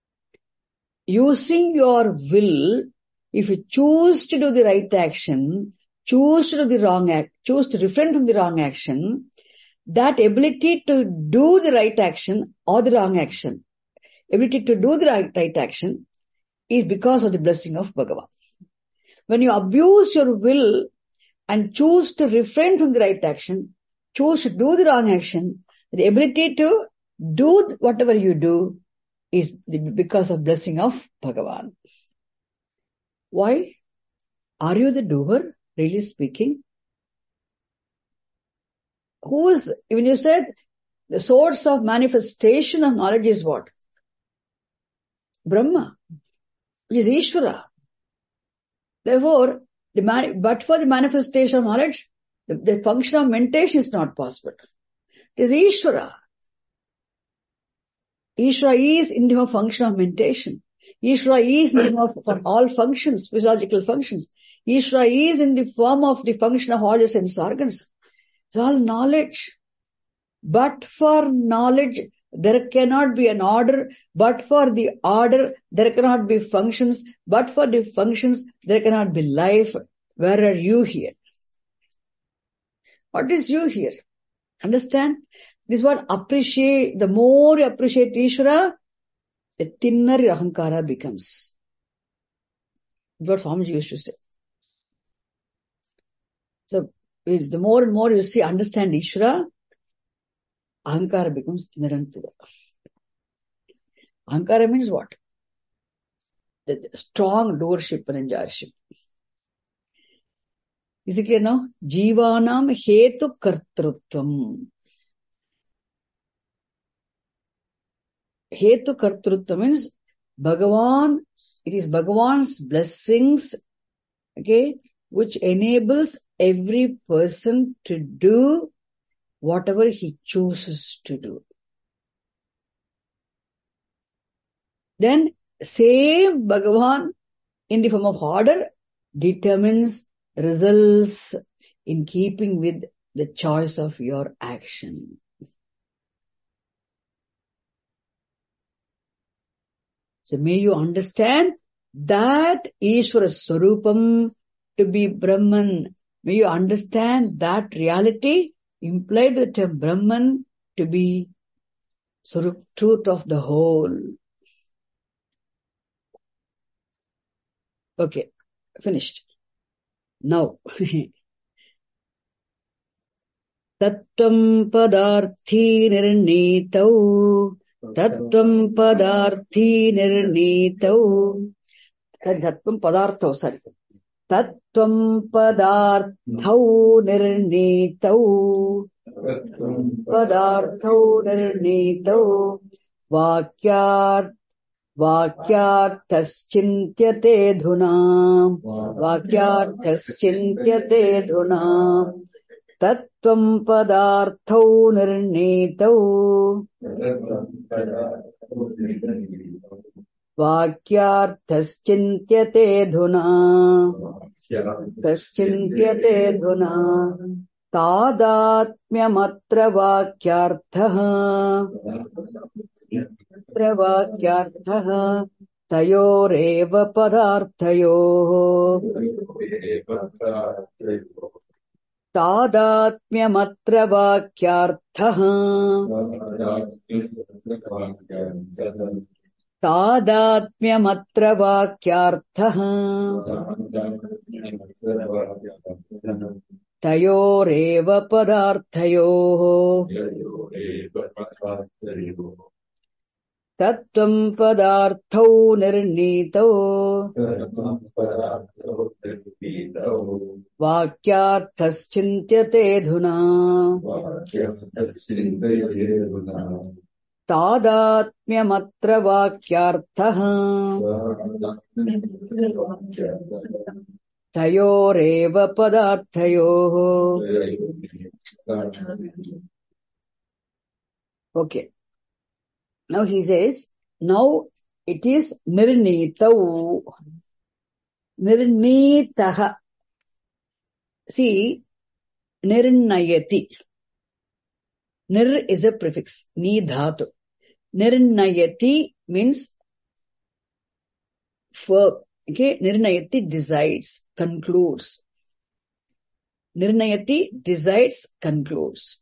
Using your will, if you choose to do the right action, choose to do the wrong act, choose to refrain from the wrong action, that ability to do the right action or the wrong action, ability to do the right action is because of the blessing of Bhagavan. When you abuse your will and choose to refrain from the right action, choose to do the wrong action, the ability to do whatever you do is because of blessing of Bhagavan. Why? Are you the doer, really speaking? When you said the source of manifestation of knowledge is what? Brahma, which is Ishvara. Therefore, but for the manifestation of knowledge, the function of mentation is not possible. It is Ishvara. Ishvara is in the function of mentation. Ishvara is in the form of all functions, physiological functions. Ishvara is in the form of the function of all the sense organs. It's all knowledge. But for knowledge, there cannot be an order. But for the order, there cannot be functions. But for the functions, there cannot be life. Where are you here? What is you here? Understand? This is what appreciate. The more you appreciate Ishvara, the thinner your ahankara becomes. That's what Swamiji used to say. So, the more and more you see, understand Ishvara, ahankara becomes thinner and thinner. Ahankara means what? The strong doership and enjoyership. Is it clear now? Jivanam hetu kartrutvam. Hetu kartrutvam means Bhagavan, it is Bhagavan's blessings, okay, which enables every person to do whatever he chooses to do. Then, same Bhagavan in the form of order determines results in keeping with the choice of your action. So may you understand that Ishvara Swarupam to be Brahman. May you understand that reality implied with a Brahman to be truth of the whole. Okay, finished. Now, Tattvam padarthi nirnitau. Tattvam padarthi nirnitau. Tattvam padartho, sorry. Tattvam padarthau nirnitau. Padarthau nirnitau. Vakyarthaschintyate dhuna. Vakyarthaschintyate dhuna. Tattvam padarthau nirnitau. Vakyarthaschintyate dhuna. Taschintyate dhuna. Tadatmyamatra vakyarthaha. वाक्यार्थः तयोरेव पदार्थयोः तादात्म्यमत्र वाक्यार्थः तादात्म्यमत्र वाक्यार्थः तयोरेव पदार्थयोः तत्त्वं पदार्थौ निर्णीतौ वाक्यार्थश्चिन्त्यतेऽधुना तादात्म्यमत्र वाक्यार्थः तयोरेव पदार्थयोः. Okay. Now he says, now it is nirnitau. Nirnitaha. See, nirnayati. Nir is a prefix. Ni dhatu. Nirnayati means verb. Okay. Nirnayati decides, concludes. Nirnayati decides, concludes.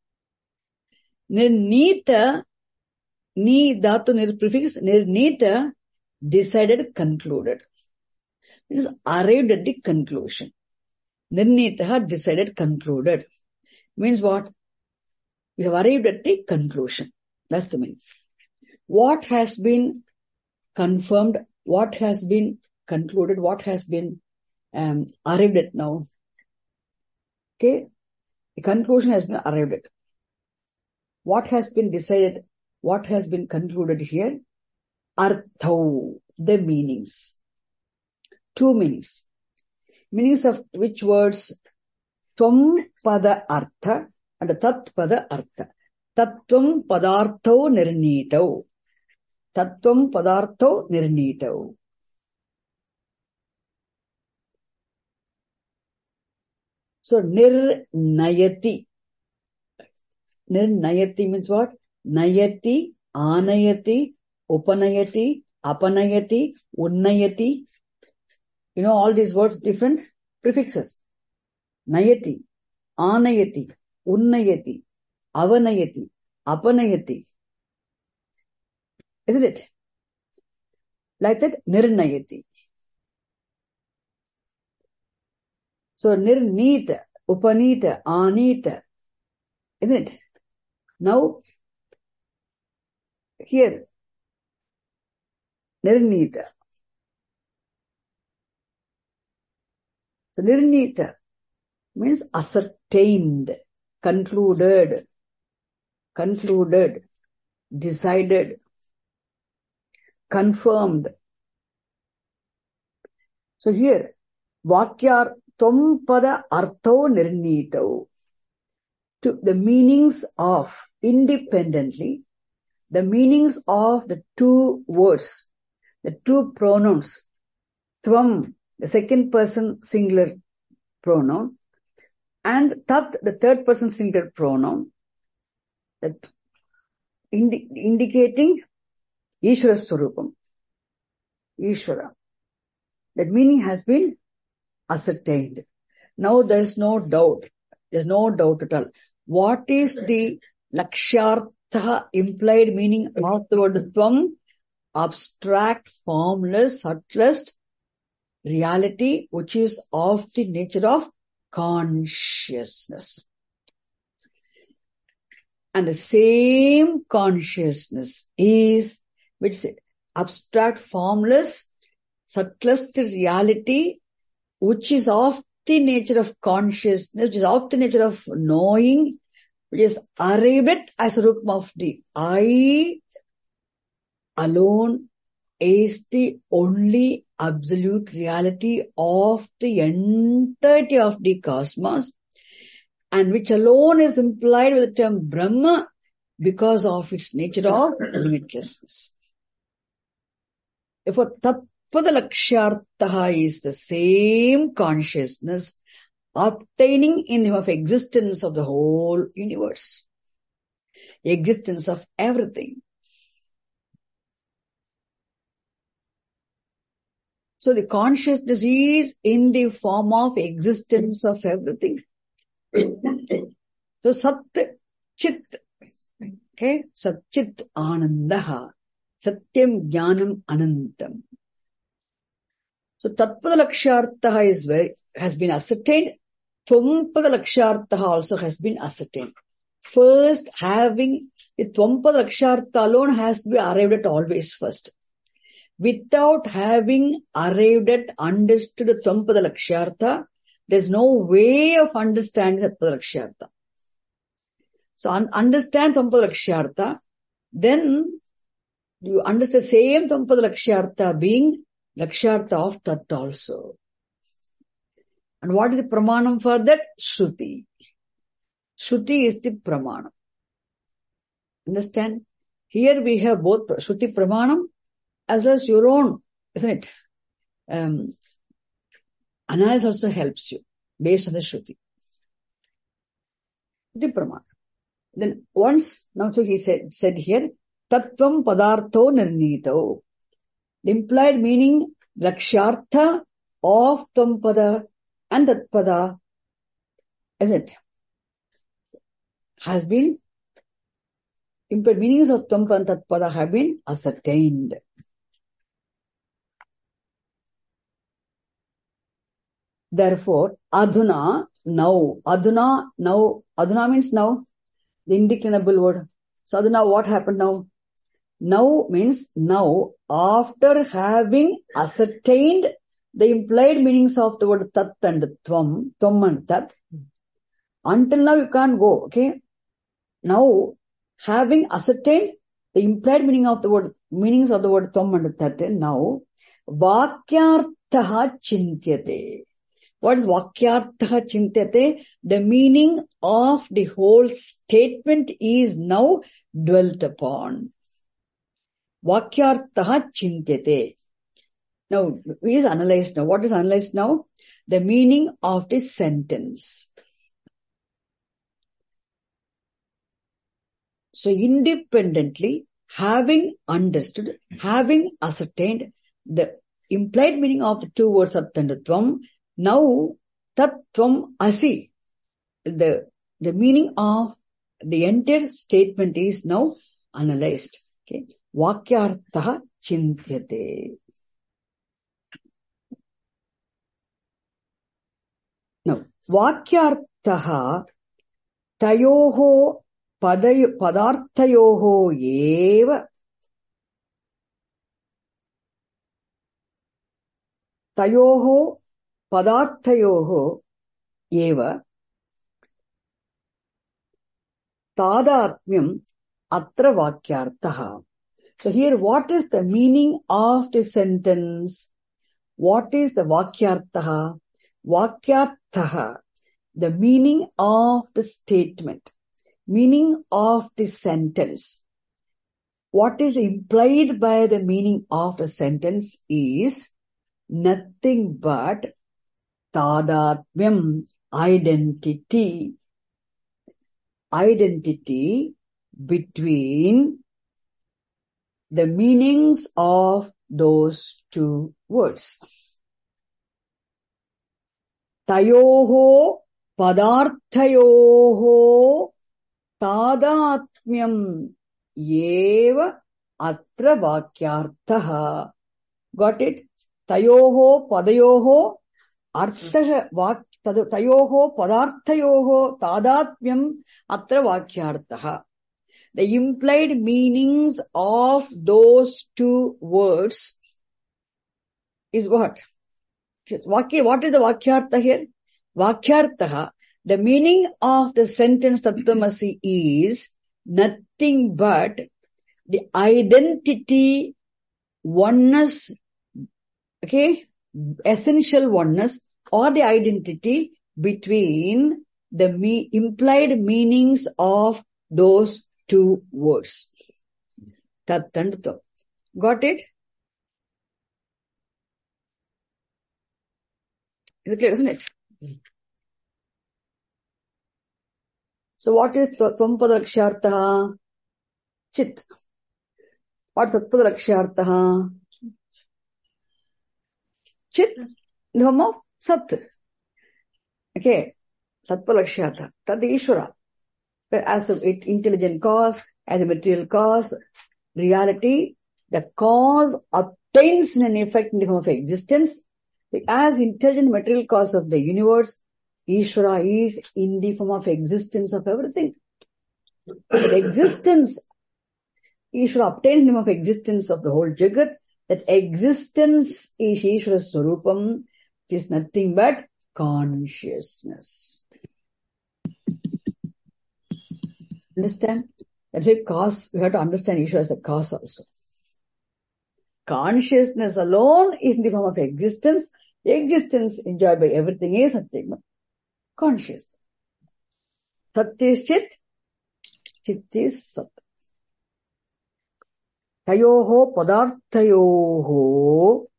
Nirnita, ni dhatu nir prefix, nirnita, decided, concluded. It is arrived at the conclusion. Nirnitaha, decided, concluded. Means what? We have arrived at the conclusion. That's the meaning. What has been confirmed, what has been concluded, what has been arrived at now. Okay? The conclusion has been arrived at. What has been decided, what has been concluded here? Arthau, the meanings. Two meanings. Meanings of which words? Tvam pada artha and tat pada artha. Tattvam padarthau nirnitau. Tattvam padarthau nirnitau. So, nirnayati. Nirnayati means what? Nayati, anayati, upanayati, apanayati, unnayati. You know all these words, different prefixes. Nayati, anayati, unnayati, avanayati, apanayati. Isn't it? Like that, nirnayati. So, nirnita, upanita, anita. Isn't it? Now, here, nirnita. So, nirnita means ascertained, concluded, decided, confirmed. So, here, vakyar tvam pada artho nirnitau. To the meanings of, independently, the meanings of the two words, the two pronouns, tvam, the second person singular pronoun, and tat, the third person singular pronoun, that indicating Ishvara Swarupam, Ishvara. That meaning has been ascertained. Now there is no doubt. There's no doubt at all. What is the lakshyartha, implied meaning of the word tvam? Abstract, formless, subtlest reality, which is of the nature of consciousness. And the same consciousness is, which is abstract, formless, subtlest reality, which is of the nature of consciousness, which is of the nature of knowing, which is arrived at as a root of the I alone is the only absolute reality of the entirety of the cosmos, and which alone is implied with the term Brahma because of its nature of limitlessness. Therefore, Tattva Lakshyartha is the same consciousness obtaining in him of existence of the whole universe, existence of everything. So the consciousness is in the form of existence of everything. So Sat Chit, okay, Sat Chit Anandaha, Satyam Jnanam Anantam. So Tatpada Lakshartha has been ascertained. Tvampada Lakshartha also has been ascertained. First, having the Tvampada Lakshartha alone has to be arrived at always first. Without having arrived at understood Tvampada Lakshartha, there's no way of understanding Tatpada Lakshartha. So understand Tvampada Lakshartha, then you understand the same Tvampada Lakshartha being Lakshartha of Tat also. And what is the pramanam for that? Shruti. Shruti is the pramanam. Understand? Here we have both Shruti pramanam as well as your own, isn't it? Analysis also helps you based on the Shruti. Shruti pramanam. Then once, now so he said here, Tattvam padartho nirnito. The implied meaning, Lakshartha of Tvampada and Tatpada, is it? Has been, implied meanings of Tvampada and Tatpada have been ascertained. Therefore, Adhuna, now, Adhuna means now, the indeclinable word. So Adhuna, what happened now? Now means now, after having ascertained the implied meanings of the word Tat and Tvam and Tat, until now you can't go, okay? Now, having ascertained the implied meanings of the word Tvam and Tat, now, Vakyarthaha Chintyate. What is Vakyarthaha Chintyate? The meaning of the whole statement is now dwelt upon. Vakyarthaha Chintyate. Now, we is analyzed now. What is analyzed now? The meaning of the sentence. So, independently, having understood, having ascertained the implied meaning of the two words Tat and Tvam, now, Tat Tvam Asi, the meaning of the entire statement is now analyzed. Okay. Vakyarthaha Chintyate. Now, Vakyarthaha Tayoho Padarthayoho Eva Tayoho Padarthayoho Eva Tadatmyam Atra Vakyarthaha. So here, what is the meaning of the sentence? What is the Vakyarthaha? Vakyarthaha, the meaning of the statement, meaning of the sentence. What is implied by the meaning of the sentence is nothing but Tadatmyam, identity. Identity between the meanings of those two words. Tayoho padarthayoho tadatmyam eva atra vakyarthaha. Got it? Tayoho padayoho artha tayoho padarthayoho tadatmyam atra vakyarthaha. The implied meanings of those two words is what? What is the Vakyartha here? Vakyartha, the meaning of the sentence Tattvamasi is nothing but the identity, oneness, okay, essential oneness, or the identity between the implied meanings of those two words. Tat and Tvam. Got it? Is it clear, isn't it? So what is Tvampada Lakshartha? Chit. What is Tatpada Lakshartha? Chit in the form of Sat. Okay. Tatpalakshyata. Tad Ishvara. As an intelligent cause, as a material cause, reality, the cause obtains an effect in the form of existence. As intelligent material cause of the universe, Ishvara is in the form of existence of everything. That existence, Ishvara obtains in the form of existence of the whole Jagat. That existence is Ishvara Swarupam, which is nothing but consciousness. Understand? That's why cause, we have to understand Ishvara as the cause also. Consciousness alone is in the form of existence. Existence enjoyed by everything is nothing but consciousness. Sat is Chit, Chit is Sat. Tayoho padarthayoho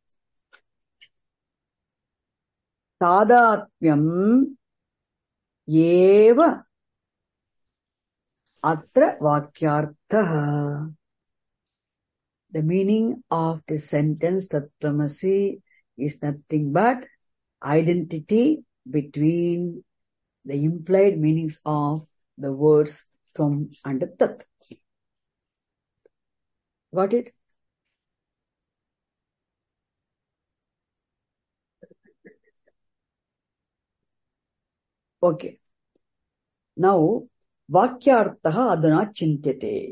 tadatmyam yeva atra vakyarthaha. The meaning of the sentence Tattvamasi is nothing but identity between the implied meanings of the words Tvam and Tat. Got it? Okay. Now, Vakyartaha adana chintyate.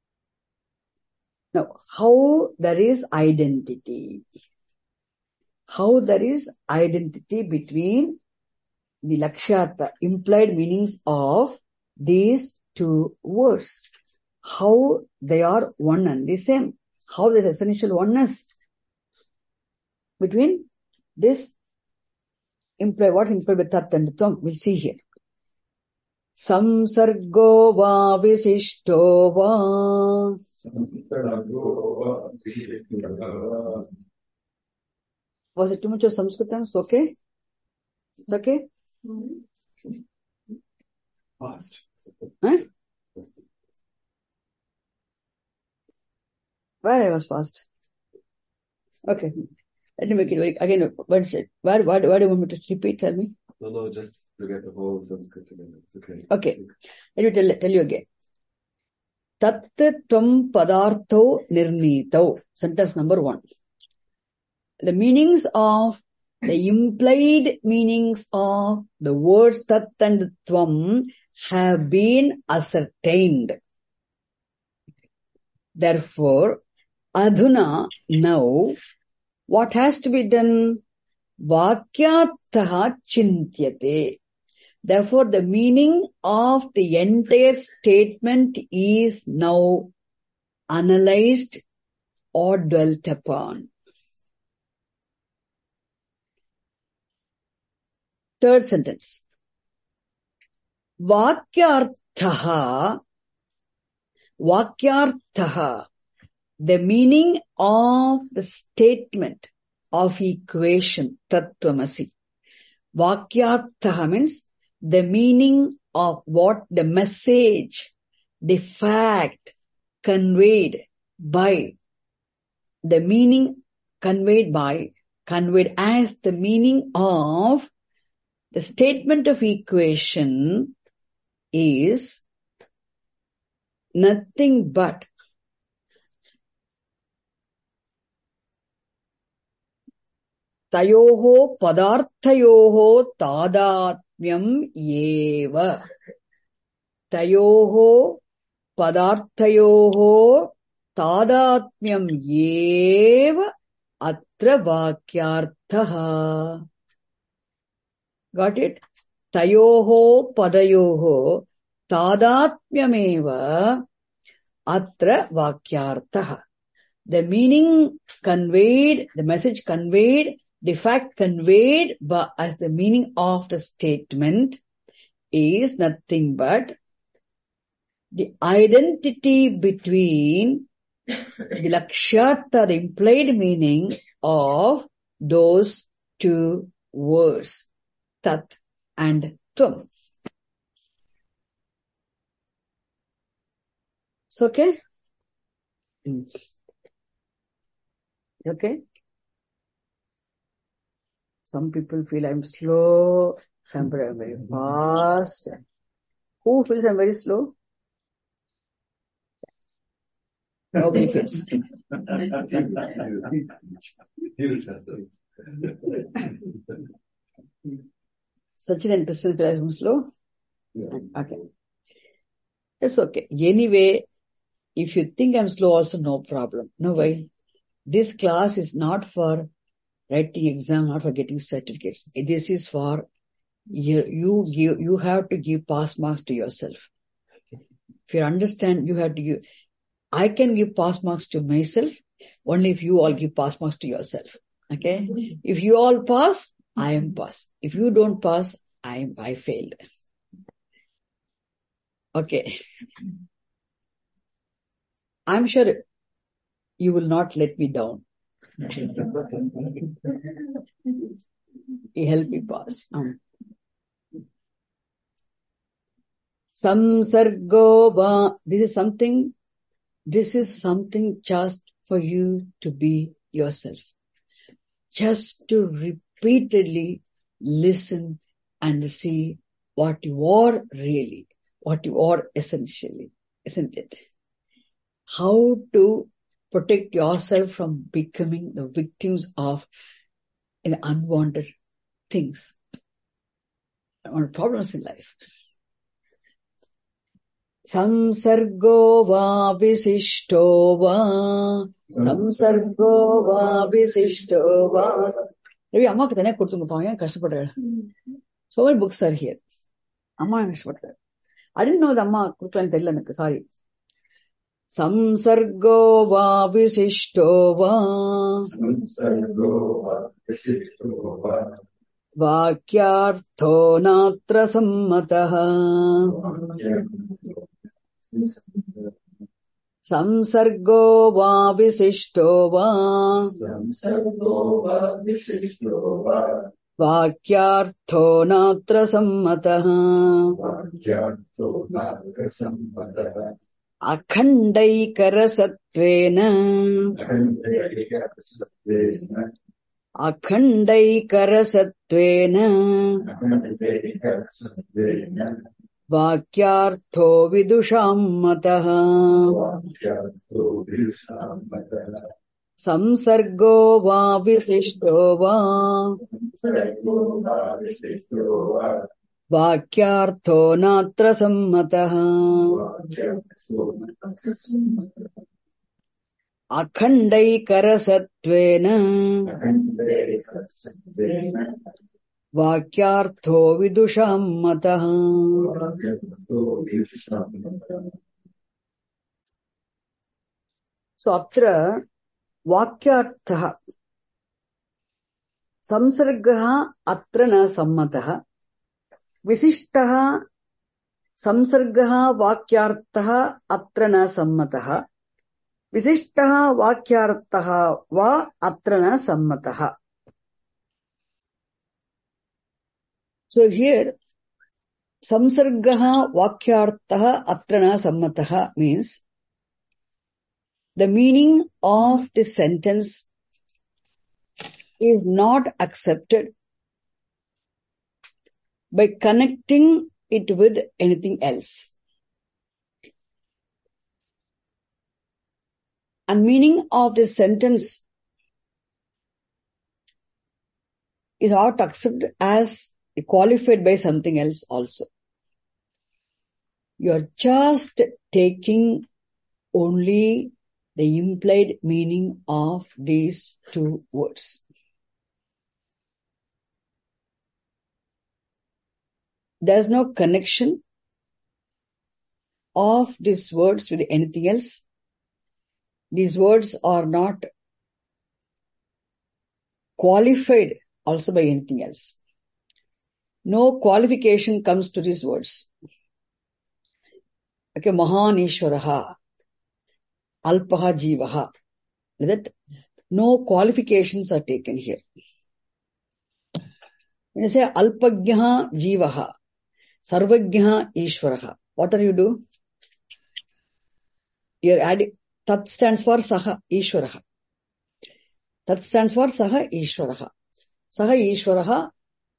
Now, how there is identity? How there is identity between the Lakshyartha, implied meanings of these two words? How they are one and the same? How there is essential oneness between this implied, what is implied by Tat and Tvam? We'll see here. Samsargo va visishto va. Was it too much of Sanskritam? It's okay? It's okay? Fast. Huh? Where I was fast? Okay. Let me make it very, again, where do you want me to repeat? Tell me. No, just to get the whole Sanskrit again. It's okay. Okay. Let me tell you again. Tat tvam padartho nirnito. Sentence number 1. The meanings of, the implied meanings of the words tat and tvam have been ascertained. Therefore, adhuna, now, what has to be done? Vakyarthaha chintyate. Therefore, the meaning of the entire statement is now analyzed or dwelt upon. Third sentence. Vakyarthaha, the meaning of the statement of equation Tattvamasi. Vakyarthaha means the meaning of what the message, the fact conveyed by, the meaning conveyed as the meaning of the statement of equation is nothing but tayoho padarthayoho tadatmyam yeva. Tayoho padarthayoho tadatmyam yeva atra vakyarthaha. Got it? Tayoho padayoho tadatmyameva atra vakyarthaha. The meaning conveyed, the message conveyed, the fact conveyed as the meaning of the statement is nothing but the identity between the Lakshyartha, the implied meaning of those two words, Tat and Tvam. It's okay? Okay? Some people feel I'm slow, some people I'm very fast. Who feels I'm very slow? Nobody feels. Sachin and Kristen feel I'm slow? Yeah. Okay. It's okay. Anyway, if you think I'm slow also, no problem. No way. This class is not for writing exam, not for getting certificates. This is for you have to give pass marks to yourself. If you understand, you have to give. I can give pass marks to myself only if you all give pass marks to yourself. Okay? If you all pass, I am pass. If you don't pass, I failed. Okay. I'm sure you will not let me down. You help me pass. Samsargo va. This is something just for you to be yourself. Just to repeatedly listen and see what you are really, what you are essentially, isn't it? How to protect yourself from becoming the victims of unwanted things, unwanted problems in life. Samsargo va visishto va. Samsargo va visishto va. Maybe Amma ku thane kuduthunga yen kashtapadra. So many books are here. Amma kashtapadra. I didn't know the Amma kuduthan therilla enakku. Sorry. Samsargo va visishto va. Samsargo va visishto va. Vakyartho natra sammataha. Samsargo va visishto va. Samsargo va visishto va. Vakyartho natra sammataha. Vakyartho natra sammataha. Akhandaikarasatvena. Akhandaikarasatvena. Vakyartho vidusham mataha. Samsargo va visishto va. Vakyartho natra sammataha. Akhandaikarasatvena. Vakyartho vidusham mataha. So, atra vakyartha. Samsargaha atra na sammataha. Visishtaha samsargaha vakyartaha atra na sammataha. Visishtaha vakyartaha va atra na sammataha. So here, samsargaha vakyartaha atra na sammataha means the meaning of this sentence is not accepted by connecting it with anything else. And meaning of this sentence is not accepted as qualified by something else also. You are just taking only the implied meaning of these two words. There's no connection of these words with anything else. These words are not qualified also by anything else. No qualification comes to these words. Okay, Mahan Ishwaraha, Alpaha Jivaha. That no qualifications are taken here. When you say Alpagyaha Jivaha, Sarvagyaha Ishwaraha, what are you do? You're adding, Tat stands for Saha Ishwaraha. Tat stands for Saha Ishwaraha. Saha Ishwaraha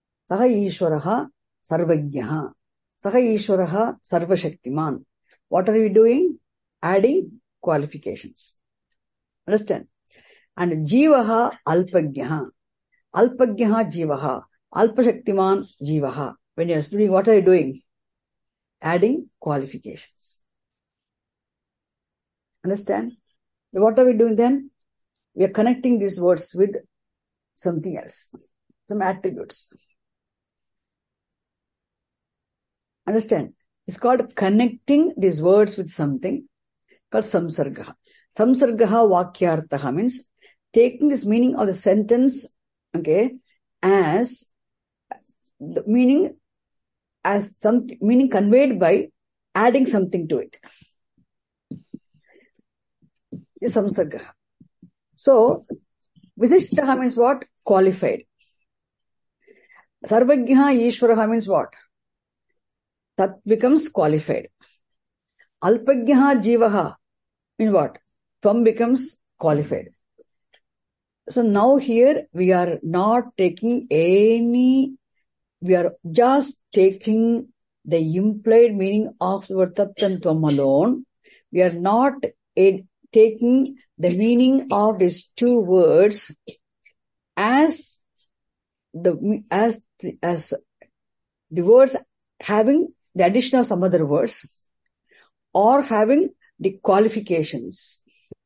Sarvajnaha. Saha Ishwaraha Sarvashaktiman. What are we doing? Adding qualifications. Understand? And Jivaha Alpajnaha. Alpajnaha Jivaha. Alpashaktiman Jivaha. When you are doing, what are you doing? Adding qualifications. Understand? What are we doing then? We are connecting these words with something else. Some attributes. Understand? It's called connecting these words with something called samsargaha. Samsargaha vakyartaha means taking this meaning of the sentence, okay, as the meaning, as some meaning conveyed by adding something to it. Is samsargaha. So, visishtaha means what? Qualified. Sarvajnaha Ishwaraha means what? That becomes qualified. Alpajnaha Jivaha means what? Tvam becomes qualified. So now here we are not taking any, we are just taking the implied meaning of the word Tat and Tvam alone. We are not taking the meaning of these two words as the words having the addition of some other words or having the qualifications.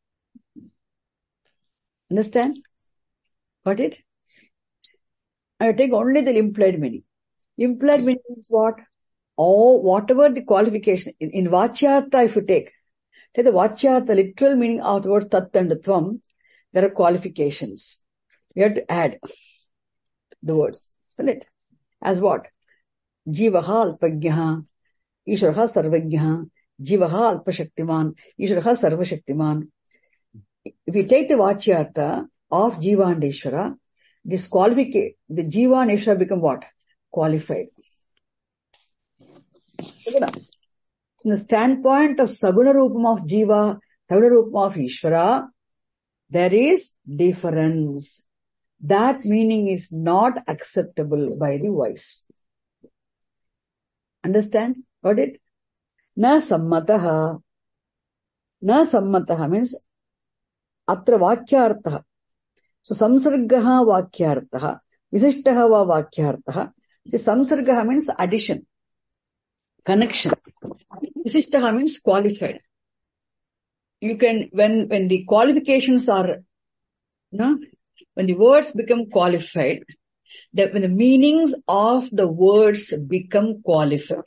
Understand? Got it? I take only the implied meaning. Implied meaning is what? Or whatever the qualification. In Vachyartha, if you take the Vachyartha, literal meaning of the word Tat and Tvam, there are qualifications. We have to add the words. Isn't it? As what? Jivaha Alpajnaha, Ishwaraha Sarvajnaha, Jivaha Alpashaktiman, Ishwaraha Sarvashaktiman. If we take the Vachyartha of Jiva and Ishwara, this the Jiva and Ishwara become what? Qualified. In the standpoint of Saguna Rupam of Jiva, Saguna Rupam of Ishwara, there is difference. That meaning is not acceptable by the voice. Understand? Got it? Na sammataha. Na sammataha means atra vakyartaha. So samsargaha vakyartaha. Visishtaha va vakyartaha. See, samsargaha means addition, connection. Visishtaha means qualified. You can, when the qualifications are, when the words become qualified, that when the meanings of the words become qualified.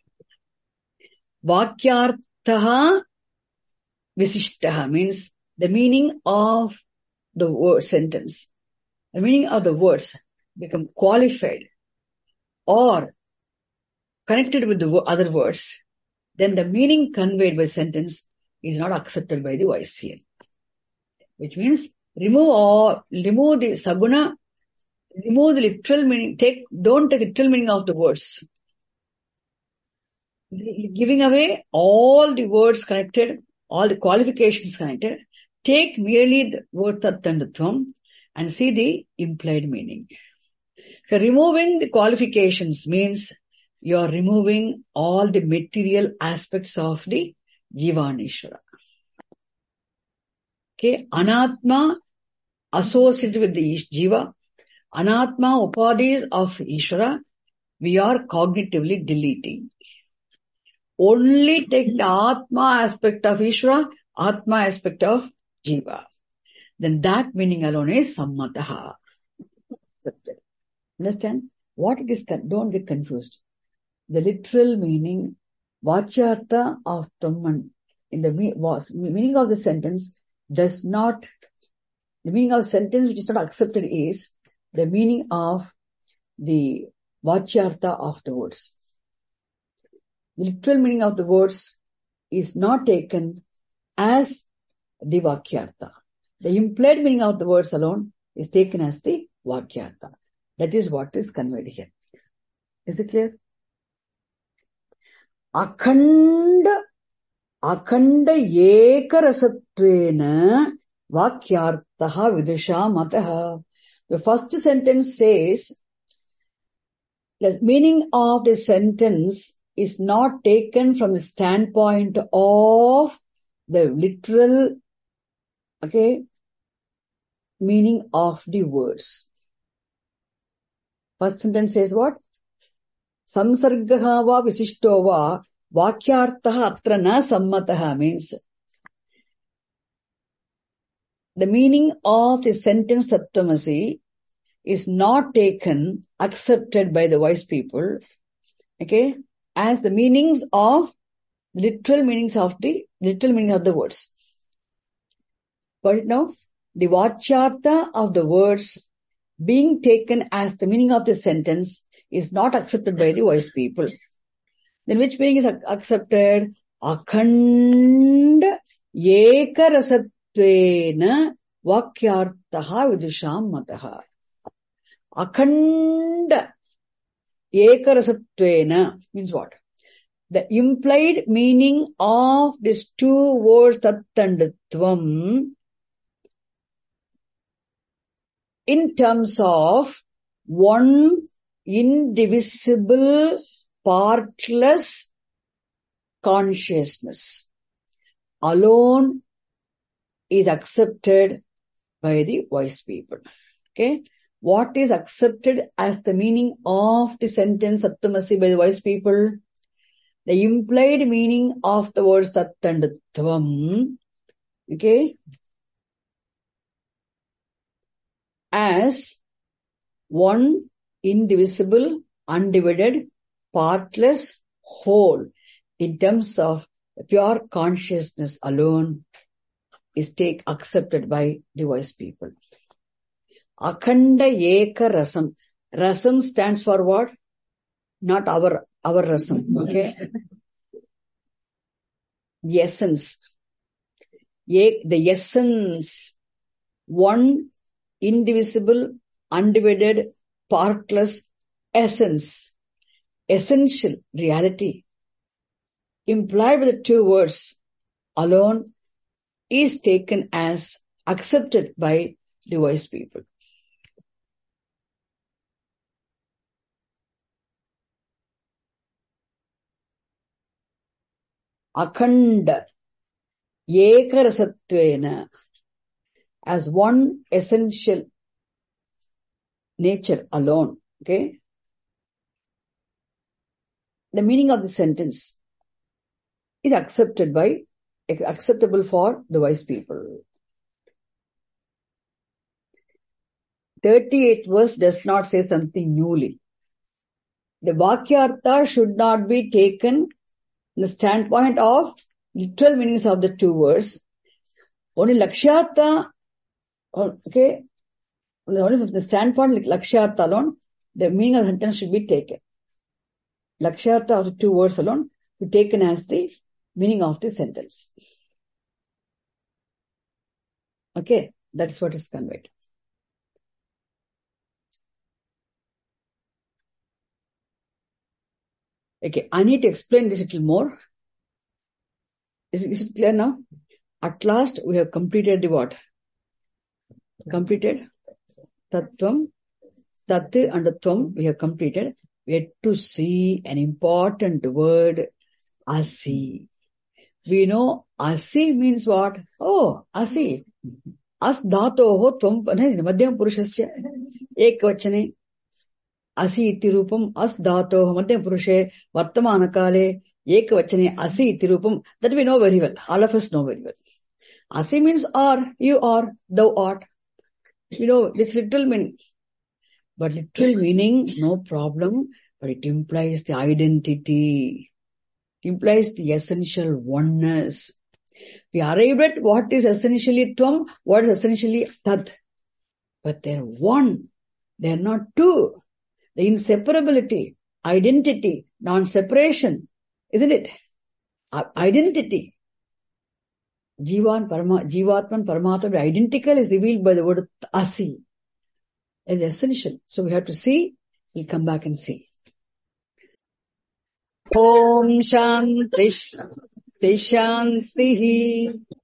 Vakyartaha visishtaha means the meaning of the word sentence. The meaning of the words become qualified or connected with the other words, then the meaning conveyed by sentence is not accepted by the voice here. Which means remove the saguna, remove the literal meaning, don't take the literal meaning of the words. Giving away all the words connected, all the qualifications connected, take merely the word Tat and Tvam and see the implied meaning. So removing the qualifications means you are removing all the material aspects of the Jiva and Ishvara. Okay, Anatma associated with the Jiva, Anatma upadis of Ishvara, we are cognitively deleting. Only take the Atma aspect of Ishvara, Atma aspect of Jiva. Then that meaning alone is sammataha. Understand? What it is, don't get confused. The literal meaning, Vachyartha of Tvam, in the meaning of the sentence does not, the meaning of the sentence which is not accepted is the meaning of the Vachyartha of the words. The literal meaning of the words is not taken as the Vakyartha. The implied meaning of the words alone is taken as the Vakyartha. That is what is conveyed here. Is it clear? Akhanda ekarasattvena vakyartaha vidusha mataha. The first sentence says, the meaning of the sentence is not taken from the standpoint of the literal, meaning of the words. First sentence says what? Samsargaha va visishto va vakyartaha atra na sammataha means the meaning of the sentence Tattvamasi is not taken, accepted by the wise people, as the meanings of literal meanings of the words. Got it now? The vachyartha of the words being taken as the meaning of the sentence is not accepted by the wise people. Then which meaning is accepted? Akhanda ekarasattvena vakyartaha vidusham mataha. Akhanda ekarasattvena means what? The implied meaning of these two words tat and tvam in terms of one indivisible, partless consciousness alone is accepted by the wise people. What is accepted as the meaning of the sentence Tattvamasi by the wise people? The implied meaning of the words Tat and Tvam, as one indivisible, undivided, partless whole in terms of pure consciousness alone is accepted by the wise people. Akhanda eka rasam. Rasam stands for what? Not our rasam, The essence. The essence. One indivisible, undivided, partless essence. Essential reality. Implied with the two words alone is taken as accepted by the wise people. Akhanda ekarasattvena as one essential nature alone. The meaning of the sentence is acceptable for the wise people. 38th verse does not say something newly. The vakyartha should not be taken in the standpoint of literal meanings of the two words. Only lakshyartha, only from the standpoint of lakshyartha alone, the meaning of the sentence should be taken. Lakshyartha of the two words alone be taken as the meaning of the sentence. That's what is conveyed. I need to explain this a little more. Is it clear now? At last, we have completed the what? Completed Tattvam, Tat and Tvam, we have completed. We had to see an important word, Asi. We know Asi means what? Oh, Asi. As dhatoho tvam, madhyam purushasya, ekvachane. Asi iti rupam, as dhatoho madhyam purushe, vartamana kale, ekvachane, asi iti rupam. That we know very well. All of us know very well. Asi means are, you are, thou art. You know, this literal meaning. But literal meaning, no problem, but it implies the identity. It implies the essential oneness. We arrived at what is essentially Tvam, what is essentially Tat. But they're one. They're not two. The inseparability, identity, non-separation, isn't it? Identity. Jivatman, Paramatma, identical is revealed by the word Asi. It's essential. So we have to see. We'll come back and see. Om Shanti Shanti.